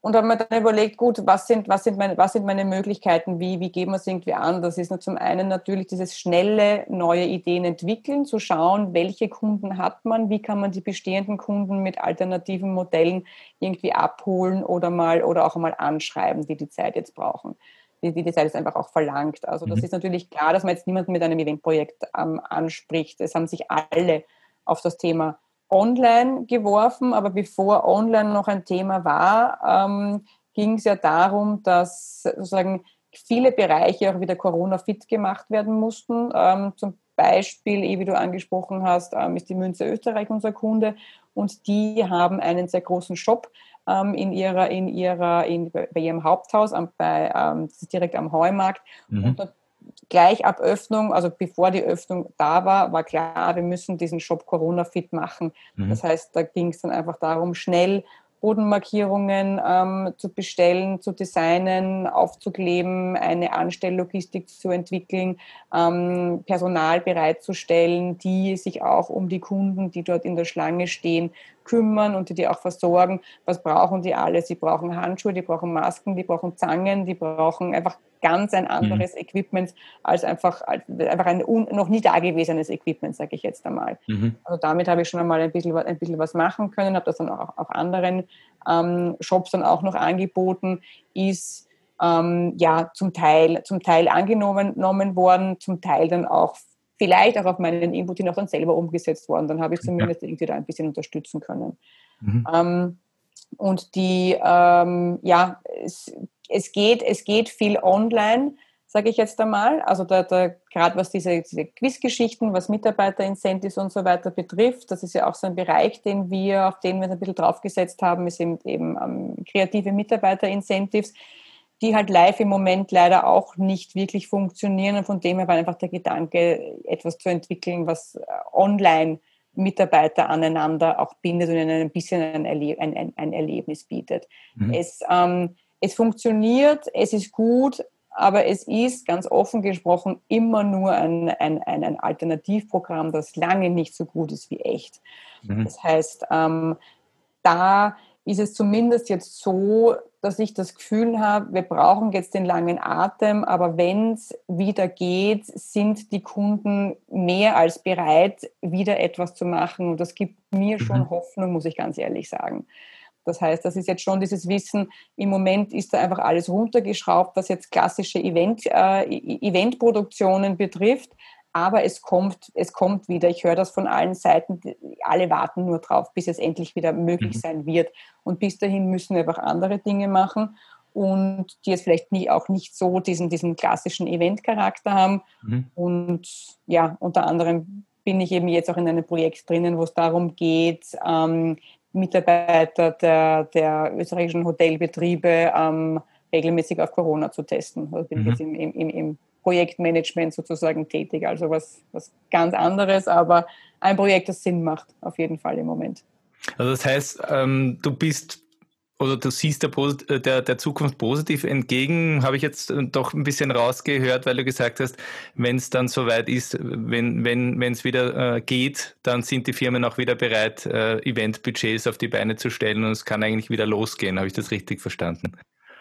und habe mir dann überlegt, gut, was sind, was sind, meine, was sind meine Möglichkeiten, wie, wie gehen wir es irgendwie an? Das ist nur zum einen natürlich dieses schnelle, neue Ideen entwickeln, zu schauen, welche Kunden hat man, wie kann man die bestehenden Kunden mit alternativen Modellen irgendwie abholen oder mal oder auch einmal anschreiben, die die Zeit jetzt brauchen, die die, die Zeit jetzt einfach auch verlangt. Also das Mhm. ist natürlich klar, dass man jetzt niemanden mit einem Eventprojekt ähm, anspricht. Es haben sich alle auf das Thema online geworfen, aber bevor online noch ein Thema war, ähm, ging es ja darum, dass sozusagen viele Bereiche auch wieder Corona-fit gemacht werden mussten. Ähm, zum Beispiel, wie du angesprochen hast, ähm, ist die Münze Österreich unser Kunde und die haben einen sehr großen Shop ähm, in ihrer, in ihrer, in, bei ihrem Haupthaus, am, bei, ähm, das ist direkt am Heumarkt. Mhm. Und da, gleich ab Öffnung, also bevor die Öffnung da war, war klar, wir müssen diesen Shop Corona-fit machen. Mhm. Das heißt, da ging es dann einfach darum, schnell Bodenmarkierungen ähm, zu bestellen, zu designen, aufzukleben, eine Anstelllogistik zu entwickeln, ähm, Personal bereitzustellen, die sich auch um die Kunden, die dort in der Schlange stehen, kümmern und die die auch versorgen. Was brauchen die alle? Sie brauchen Handschuhe, die brauchen Masken, die brauchen Zangen, die brauchen einfach ganz ein anderes mhm. Equipment als einfach, als einfach ein un, noch nie dagewesenes Equipment, sage ich jetzt einmal. Mhm. Also damit habe ich schon einmal ein bisschen, ein bisschen was machen können, habe das dann auch auf anderen ähm, Shops dann auch noch angeboten, ist ähm, ja zum Teil, zum Teil angenommen genommen worden, zum Teil dann auch vielleicht auch auf meinen Input hin auch dann selber umgesetzt worden. Dann habe ich zumindest ja. irgendwie da ein bisschen unterstützen können. Mhm. Ähm, und die, ähm, ja, es, es, geht, es geht viel online, sage ich jetzt einmal. Also da, da, gerade was diese, diese Quizgeschichten, was Mitarbeiter-Incentives und so weiter betrifft, das ist ja auch so ein Bereich, den wir, auf den wir ein bisschen draufgesetzt haben, ist eben, eben ähm, kreative Mitarbeiter-Incentives, die halt live im Moment leider auch nicht wirklich funktionieren. Und von dem her war einfach der Gedanke, etwas zu entwickeln, was online Mitarbeiter aneinander auch bindet und ihnen ein bisschen ein, Erleb- ein, ein, ein Erlebnis bietet. Mhm. Es, ähm, es funktioniert, es ist gut, aber es ist ganz offen gesprochen immer nur ein, ein, ein, ein Alternativprogramm, das lange nicht so gut ist wie echt. Mhm. Das heißt, ähm, da ist es zumindest jetzt so, dass ich das Gefühl habe, wir brauchen jetzt den langen Atem, aber wenn es wieder geht, sind die Kunden mehr als bereit, wieder etwas zu machen. Und das gibt mir schon mhm. Hoffnung, muss ich ganz ehrlich sagen. Das heißt, das ist jetzt schon dieses Wissen, im Moment ist da einfach alles runtergeschraubt, was jetzt klassische Event, äh, Eventproduktionen betrifft. Aber es kommt, es kommt wieder. Ich höre das von allen Seiten. Alle warten nur drauf, bis es endlich wieder möglich mhm. sein wird. Und bis dahin müssen wir einfach andere Dinge machen und die jetzt vielleicht nie, auch nicht so diesen, diesen klassischen Event-Charakter haben. Mhm. Und ja, unter anderem bin ich eben jetzt auch in einem Projekt drinnen, wo es darum geht, ähm, Mitarbeiter der, der österreichischen Hotelbetriebe ähm, regelmäßig auf Corona zu testen. Also bin ich mhm. jetzt im, im, im Projektmanagement sozusagen tätig, also was, was ganz anderes, aber ein Projekt, das Sinn macht, auf jeden Fall im Moment. Also das heißt, ähm, du bist oder du siehst der, der, der Zukunft positiv entgegen, habe ich jetzt doch ein bisschen rausgehört, weil du gesagt hast, wenn es dann soweit ist, wenn wenn wenn es wieder äh, geht, dann sind die Firmen auch wieder bereit, äh, Eventbudgets auf die Beine zu stellen und es kann eigentlich wieder losgehen. Habe ich das richtig verstanden?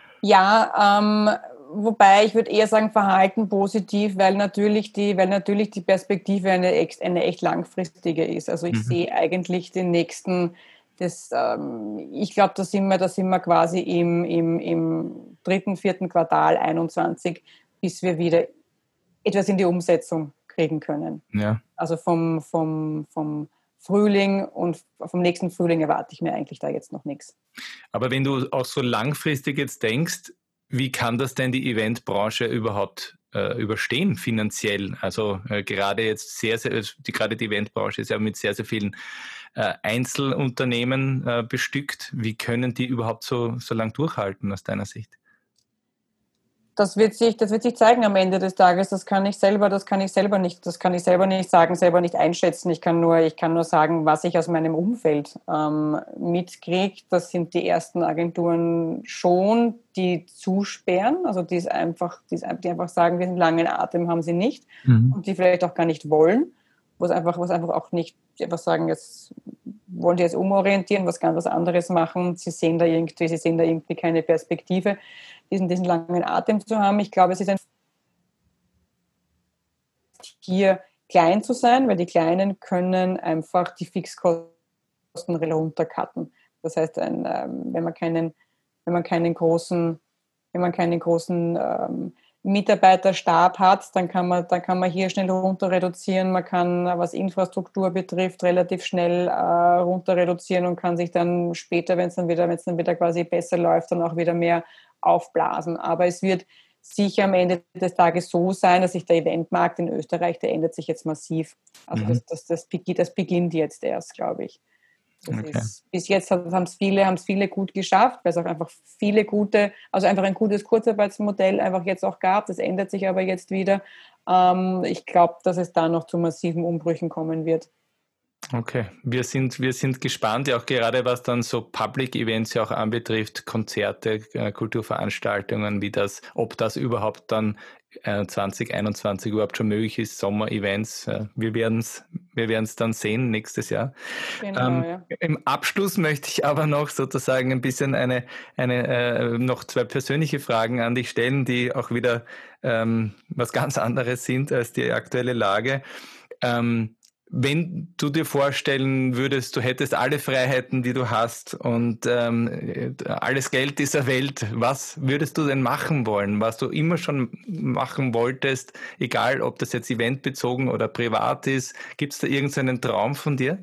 Ja, ähm, wobei ich würde eher sagen Verhalten positiv, weil natürlich die, weil natürlich die Perspektive eine, eine echt langfristige ist. Also ich mhm. sehe eigentlich den nächsten, das, ähm, ich glaube, da sind wir, da sind wir quasi im, im, im dritten, vierten Quartal einundzwanzig, bis wir wieder etwas in die Umsetzung kriegen können. Ja. Also vom, vom, vom Frühling und vom nächsten Frühling erwarte ich mir eigentlich da jetzt noch nichts. Aber wenn du auch so langfristig jetzt denkst, wie kann das denn die Eventbranche überhaupt äh, überstehen finanziell? Also äh, gerade jetzt sehr, sehr, die, gerade die Eventbranche ist ja mit sehr, sehr vielen äh, Einzelunternehmen äh, bestückt. Wie können die überhaupt so, so lang durchhalten aus deiner Sicht? Das wird sich, das wird sich zeigen am Ende des Tages. Das kann ich selber, das kann ich selber nicht, das kann ich selber nicht sagen, selber nicht einschätzen. Ich kann nur, ich kann nur sagen, was ich aus meinem Umfeld ähm, mitkriege. Das sind die ersten Agenturen schon, die zusperren, also die es einfach, die, die einfach sagen, diesen langen Atem haben sie nicht mhm. und die vielleicht auch gar nicht wollen, wo es einfach, was einfach auch nicht, die einfach sagen, jetzt wollen sich jetzt umorientieren, was ganz was anderes machen. Sie sehen da irgendwie, sie sehen da irgendwie keine Perspektive, diesen, diesen langen Atem zu haben. Ich glaube, es ist ein hier klein zu sein, weil die Kleinen können einfach die Fixkosten runtercutten. Das heißt, ein, ähm, wenn man keinen, wenn man keinen großen, wenn man keinen großen ähm, Mitarbeiterstab hat, dann kann man, dann kann man hier schnell runter reduzieren. Man kann, was Infrastruktur betrifft, relativ schnell äh, runter reduzieren und kann sich dann später, wenn es dann wieder, wenn es dann wieder quasi besser läuft, dann auch wieder mehr aufblasen. Aber es wird sicher am Ende des Tages so sein, dass sich der Eventmarkt in Österreich, der ändert sich jetzt massiv. Also mhm. das, das, das, beginnt, das beginnt jetzt erst, glaube ich. Das okay. ist, bis jetzt haben es viele, haben es viele gut geschafft, weil es auch einfach viele gute, also einfach ein gutes Kurzarbeitsmodell einfach jetzt auch gab. Das ändert sich aber jetzt wieder. Ähm, ich glaube, dass es da noch zu massiven Umbrüchen kommen wird. Okay, wir sind, wir sind gespannt, ja auch gerade was dann so Public Events ja auch anbetrifft, Konzerte, äh, Kulturveranstaltungen, wie das, ob das überhaupt dann äh, zwanzig einundzwanzig überhaupt schon möglich ist, Sommer-Events. Äh, wir werden es wir werden's dann sehen nächstes Jahr. Genau, ähm, ja. Im Abschluss möchte ich aber noch sozusagen ein bisschen eine, eine äh, noch zwei persönliche Fragen an dich stellen, die auch wieder ähm, was ganz anderes sind als die aktuelle Lage. Ähm, Wenn du dir vorstellen würdest, du hättest alle Freiheiten, die du hast und ähm, alles Geld dieser Welt, was würdest du denn machen wollen, was du immer schon machen wolltest, egal ob das jetzt eventbezogen oder privat ist? Gibt es da irgendeinen Traum von dir?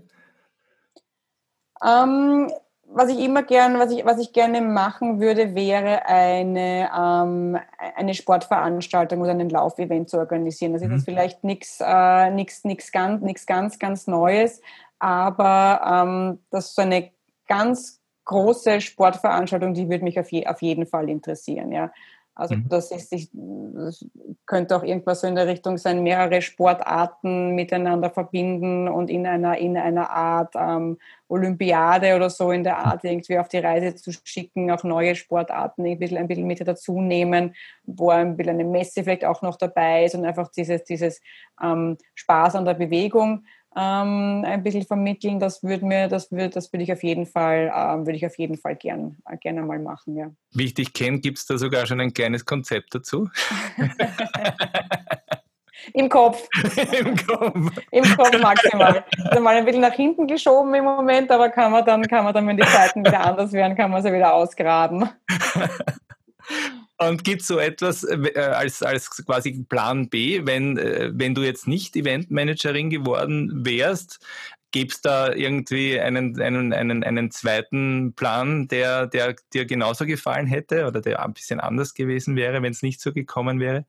Ähm, was ich immer gern, was ich, was ich gerne machen würde, wäre eine, ähm, eine Sportveranstaltung oder ein Laufevent zu organisieren. Das ist mhm. jetzt vielleicht nichts äh, nix, nix ganz, nix ganz, ganz Neues, aber ähm, das ist so eine ganz große Sportveranstaltung, die würde mich auf, je, auf jeden Fall interessieren, ja. Also das, ist, das könnte auch irgendwas so in der Richtung sein, mehrere Sportarten miteinander verbinden und in einer, in einer Art ähm, Olympiade oder so in der Art irgendwie auf die Reise zu schicken, auch neue Sportarten ein bisschen, ein bisschen mit dazu nehmen, wo ein bisschen eine Messe vielleicht auch noch dabei ist und einfach dieses, dieses ähm, Spaß an der Bewegung Ähm, ein bisschen vermitteln, das würde mir, das würde, das würde ich auf jeden Fall, ähm, würde ich auf jeden Fall gern, äh, gerne mal machen, ja. Wie ich dich kenne, gibt es da sogar schon ein kleines Konzept dazu? Im Kopf. Im Kopf. Im Kopf maximal. Also mal ein bisschen nach hinten geschoben im Moment, aber kann man dann, kann man dann, wenn die Zeiten wieder anders werden, kann man sie wieder ausgraben. Und gibt es so etwas äh, als, als quasi Plan B, wenn, äh, wenn du jetzt nicht Eventmanagerin geworden wärst, gäbe es da irgendwie einen, einen, einen, einen zweiten Plan, der, der dir genauso gefallen hätte oder der ein bisschen anders gewesen wäre, wenn es nicht so gekommen wäre?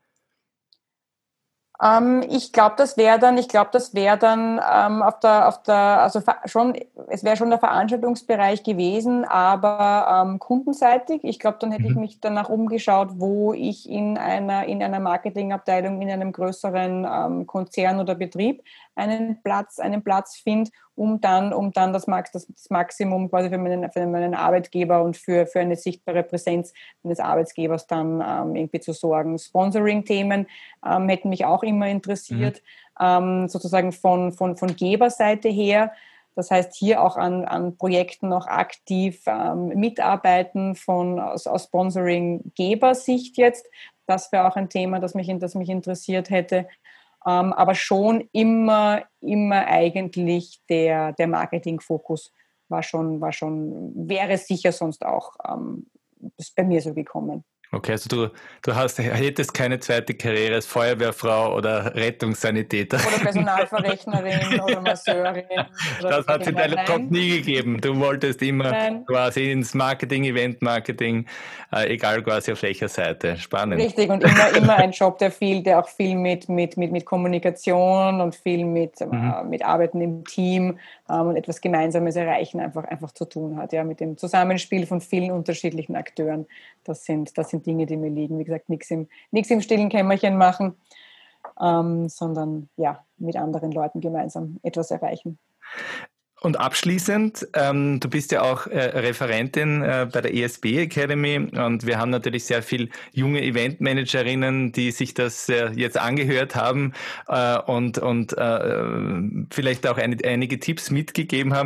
Ähm, ich glaube, das wäre dann, ich glaube, das wäre dann ähm, auf der, auf der, also schon, es wäre schon der Veranstaltungsbereich gewesen, aber ähm, kundenseitig. Ich glaube, dann hätte mhm. ich mich danach umgeschaut, wo ich in einer, in einer Marketingabteilung, in einem größeren ähm, Konzern oder Betrieb einen Platz, einen Platz finde, um dann, um dann das, Max, das, das Maximum quasi für meinen, für meinen Arbeitgeber und für, für eine sichtbare Präsenz des Arbeitgebers dann ähm, irgendwie zu sorgen. Sponsoring-Themen ähm, hätten mich auch immer interessiert, mhm. ähm, sozusagen von, von, von Geberseite her. Das heißt, hier auch an, an Projekten noch aktiv ähm, mitarbeiten von, aus, aus Sponsoring-Gebersicht jetzt. Das wäre auch ein Thema, das mich, das mich interessiert hätte. Um, aber schon immer, immer eigentlich der, der Marketingfokus war schon, war schon, wäre sicher sonst auch um, ist bei mir so gekommen. Okay, also du, du hast, hättest keine zweite Karriere als Feuerwehrfrau oder Rettungssanitäter. Oder Personalverrechnerin oder Masseurin. Oder das hat es in deinem Kopf nie gegeben. Du wolltest immer Nein. quasi ins Marketing, Eventmarketing, äh, egal quasi auf welcher Seite. Spannend. Richtig, und immer, immer ein Job, der viel, der auch viel mit, mit, mit, mit Kommunikation und viel mit, mhm. äh, mit Arbeiten im Team ähm, und etwas Gemeinsames erreichen einfach, einfach zu tun hat. Ja, mit dem Zusammenspiel von vielen unterschiedlichen Akteuren. Das sind, das sind Dinge, die mir liegen. Wie gesagt, nichts im, nichts im stillen Kämmerchen machen, ähm, sondern ja, mit anderen Leuten gemeinsam etwas erreichen. Und abschließend, ähm, du bist ja auch äh, Referentin äh, bei der E S B Academy und wir haben natürlich sehr viel junge Eventmanagerinnen, die sich das äh, jetzt angehört haben äh, und, und äh, vielleicht auch ein, einige Tipps mitgegeben haben.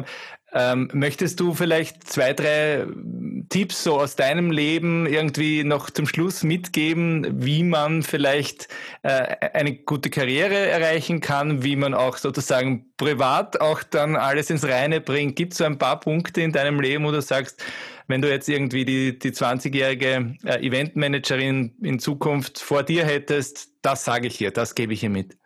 Ähm, möchtest du vielleicht zwei, drei Tipps so aus deinem Leben irgendwie noch zum Schluss mitgeben, wie man vielleicht äh, eine gute Karriere erreichen kann, wie man auch sozusagen privat auch dann alles ins Reine bringt? Gibt es so ein paar Punkte in deinem Leben, wo du sagst, wenn du jetzt irgendwie die, die zwanzigjährige äh, Eventmanagerin in Zukunft vor dir hättest, das sage ich ihr, das gebe ich ihr mit?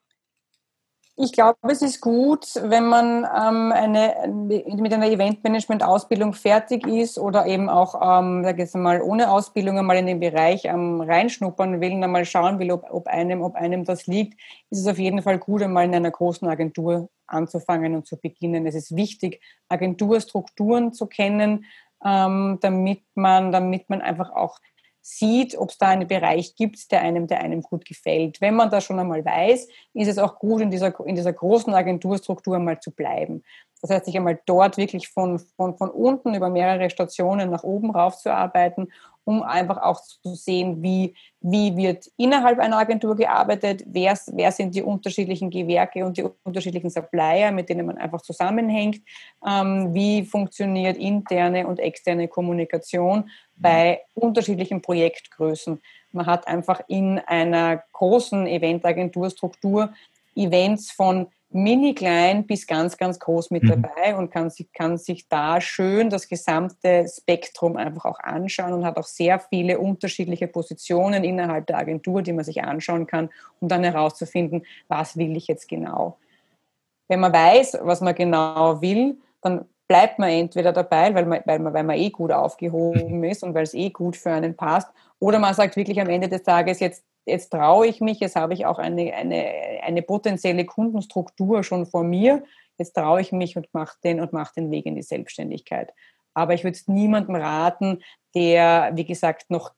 Ich glaube, es ist gut, wenn man ähm, eine, mit einer Eventmanagement-Ausbildung fertig ist oder eben auch, ähm, sag ich mal, ohne Ausbildung einmal in den Bereich ähm, reinschnuppern will und einmal schauen will, ob, ob, einem, ob einem das liegt, ist es auf jeden Fall gut, einmal in einer großen Agentur anzufangen und zu beginnen. Es ist wichtig, Agenturstrukturen zu kennen, ähm, damit man, damit man einfach auch sieht, ob es da einen Bereich gibt, der einem, der einem gut gefällt. Wenn man das schon einmal weiß, ist es auch gut, in dieser, in dieser großen Agenturstruktur mal zu bleiben. Das heißt, sich einmal dort wirklich von, von, von unten über mehrere Stationen nach oben raufzuarbeiten, um einfach auch zu sehen, wie, wie wird innerhalb einer Agentur gearbeitet, wer, wer sind die unterschiedlichen Gewerke und die unterschiedlichen Supplier, mit denen man einfach zusammenhängt, ähm, wie funktioniert interne und externe Kommunikation bei unterschiedlichen Projektgrößen. Man hat einfach in einer großen Eventagenturstruktur Events von mini klein bis ganz, ganz groß mit dabei und kann sich, kann sich da schön das gesamte Spektrum einfach auch anschauen und hat auch sehr viele unterschiedliche Positionen innerhalb der Agentur, die man sich anschauen kann, um dann herauszufinden, was will ich jetzt genau. Wenn man weiß, was man genau will, dann bleibt man entweder dabei, weil man, weil man, weil man eh gut aufgehoben ist und weil es eh gut für einen passt, oder man sagt wirklich am Ende des Tages, jetzt Jetzt traue ich mich, jetzt habe ich auch eine, eine, eine potenzielle Kundenstruktur schon vor mir, jetzt traue ich mich und mache den, und mache den Weg in die Selbstständigkeit. Aber ich würde es niemandem raten, der, wie gesagt, noch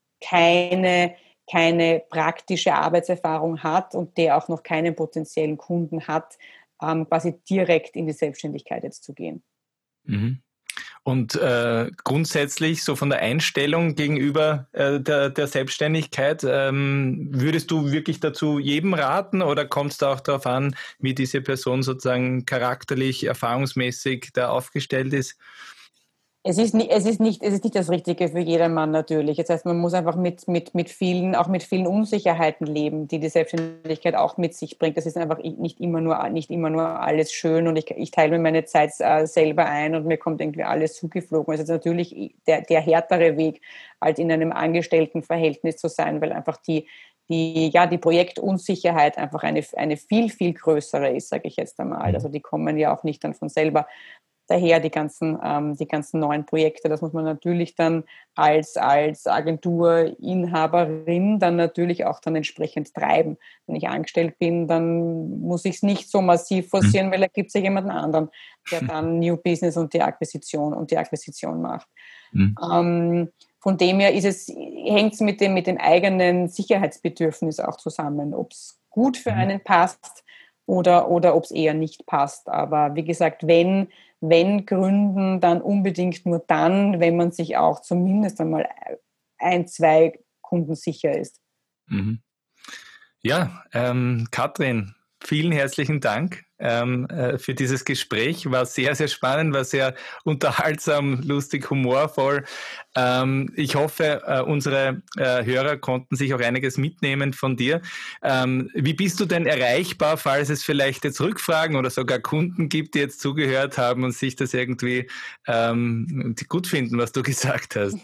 keine, keine praktische Arbeitserfahrung hat und der auch noch keinen potenziellen Kunden hat, ähm, quasi direkt in die Selbstständigkeit jetzt zu gehen. Mhm. Und äh, grundsätzlich so von der Einstellung gegenüber äh, der, der Selbstständigkeit, ähm, würdest du wirklich dazu jedem raten oder kommt es da auch darauf an, wie diese Person sozusagen charakterlich, erfahrungsmäßig da aufgestellt ist? Es ist, nicht, es, ist nicht, es ist nicht das Richtige für jedermann natürlich. Das heißt, man muss einfach mit, mit, mit vielen, auch mit vielen Unsicherheiten leben, die die Selbstständigkeit auch mit sich bringt. Das ist einfach nicht immer nur, nicht immer nur alles schön und ich, ich teile mir meine Zeit äh, selber ein und mir kommt irgendwie alles zugeflogen. Es ist natürlich der, der härtere Weg, als in einem Angestelltenverhältnis zu sein, weil einfach die, die, ja, die Projektunsicherheit einfach eine, eine viel, viel größere ist, sage ich jetzt einmal. Also die kommen ja auch nicht dann von selber daher, die ganzen, ähm, die ganzen neuen Projekte. Das muss man natürlich dann als, als Agenturinhaberin dann natürlich auch dann entsprechend treiben. Wenn ich angestellt bin, dann muss ich es nicht so massiv forcieren, weil da gibt es ja jemanden anderen, der dann New Business und die Akquisition und die Akquisition macht. Mhm. Ähm, von dem her ist es, hängt es mit dem, mit dem eigenen Sicherheitsbedürfnis auch zusammen, ob es gut für einen passt oder, oder ob es eher nicht passt. Aber wie gesagt, wenn Wenn gründen, dann unbedingt nur dann, wenn man sich auch zumindest einmal ein, zwei Kunden sicher ist. Mhm. Ja, ähm, Katrin, vielen herzlichen Dank ähm, äh, für dieses Gespräch. War sehr, sehr spannend, war sehr unterhaltsam, lustig, humorvoll. Ähm, ich hoffe, äh, unsere äh, Hörer konnten sich auch einiges mitnehmen von dir. Ähm, wie bist du denn erreichbar, falls es vielleicht jetzt Rückfragen oder sogar Kunden gibt, die jetzt zugehört haben und sich das irgendwie ähm, gut finden, was du gesagt hast?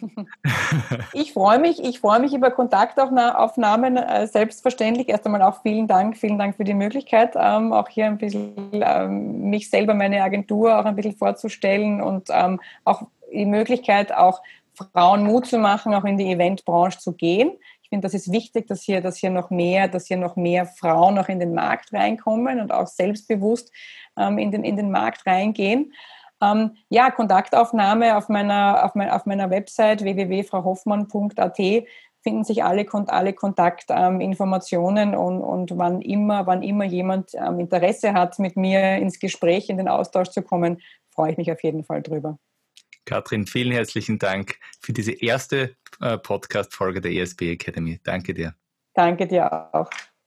Ich freue mich, ich freue mich über Kontaktaufnahmen, äh, selbstverständlich. Erst einmal auch vielen Dank, vielen Dank für die Möglichkeit, ähm, auch hier ein bisschen ähm, mich selber, meine Agentur auch ein bisschen vorzustellen und ähm, auch die Möglichkeit, auch Frauen Mut zu machen, auch in die Eventbranche zu gehen. Ich finde, das ist wichtig, dass hier, dass hier noch mehr, dass hier noch mehr Frauen auch in den Markt reinkommen und auch selbstbewusst ähm, in den, in den Markt reingehen. Ähm, ja, Kontaktaufnahme auf meiner, auf, mein, auf meiner Website w w w punkt frau hoffmann punkt a t finden sich alle, alle Kontaktinformationen ähm, und, und wann immer, wann immer jemand ähm, Interesse hat, mit mir ins Gespräch, in den Austausch zu kommen, freue ich mich auf jeden Fall drüber. Katrin, vielen herzlichen Dank für diese erste äh, Podcast-Folge der E S B Academy. Danke dir. Danke dir auch.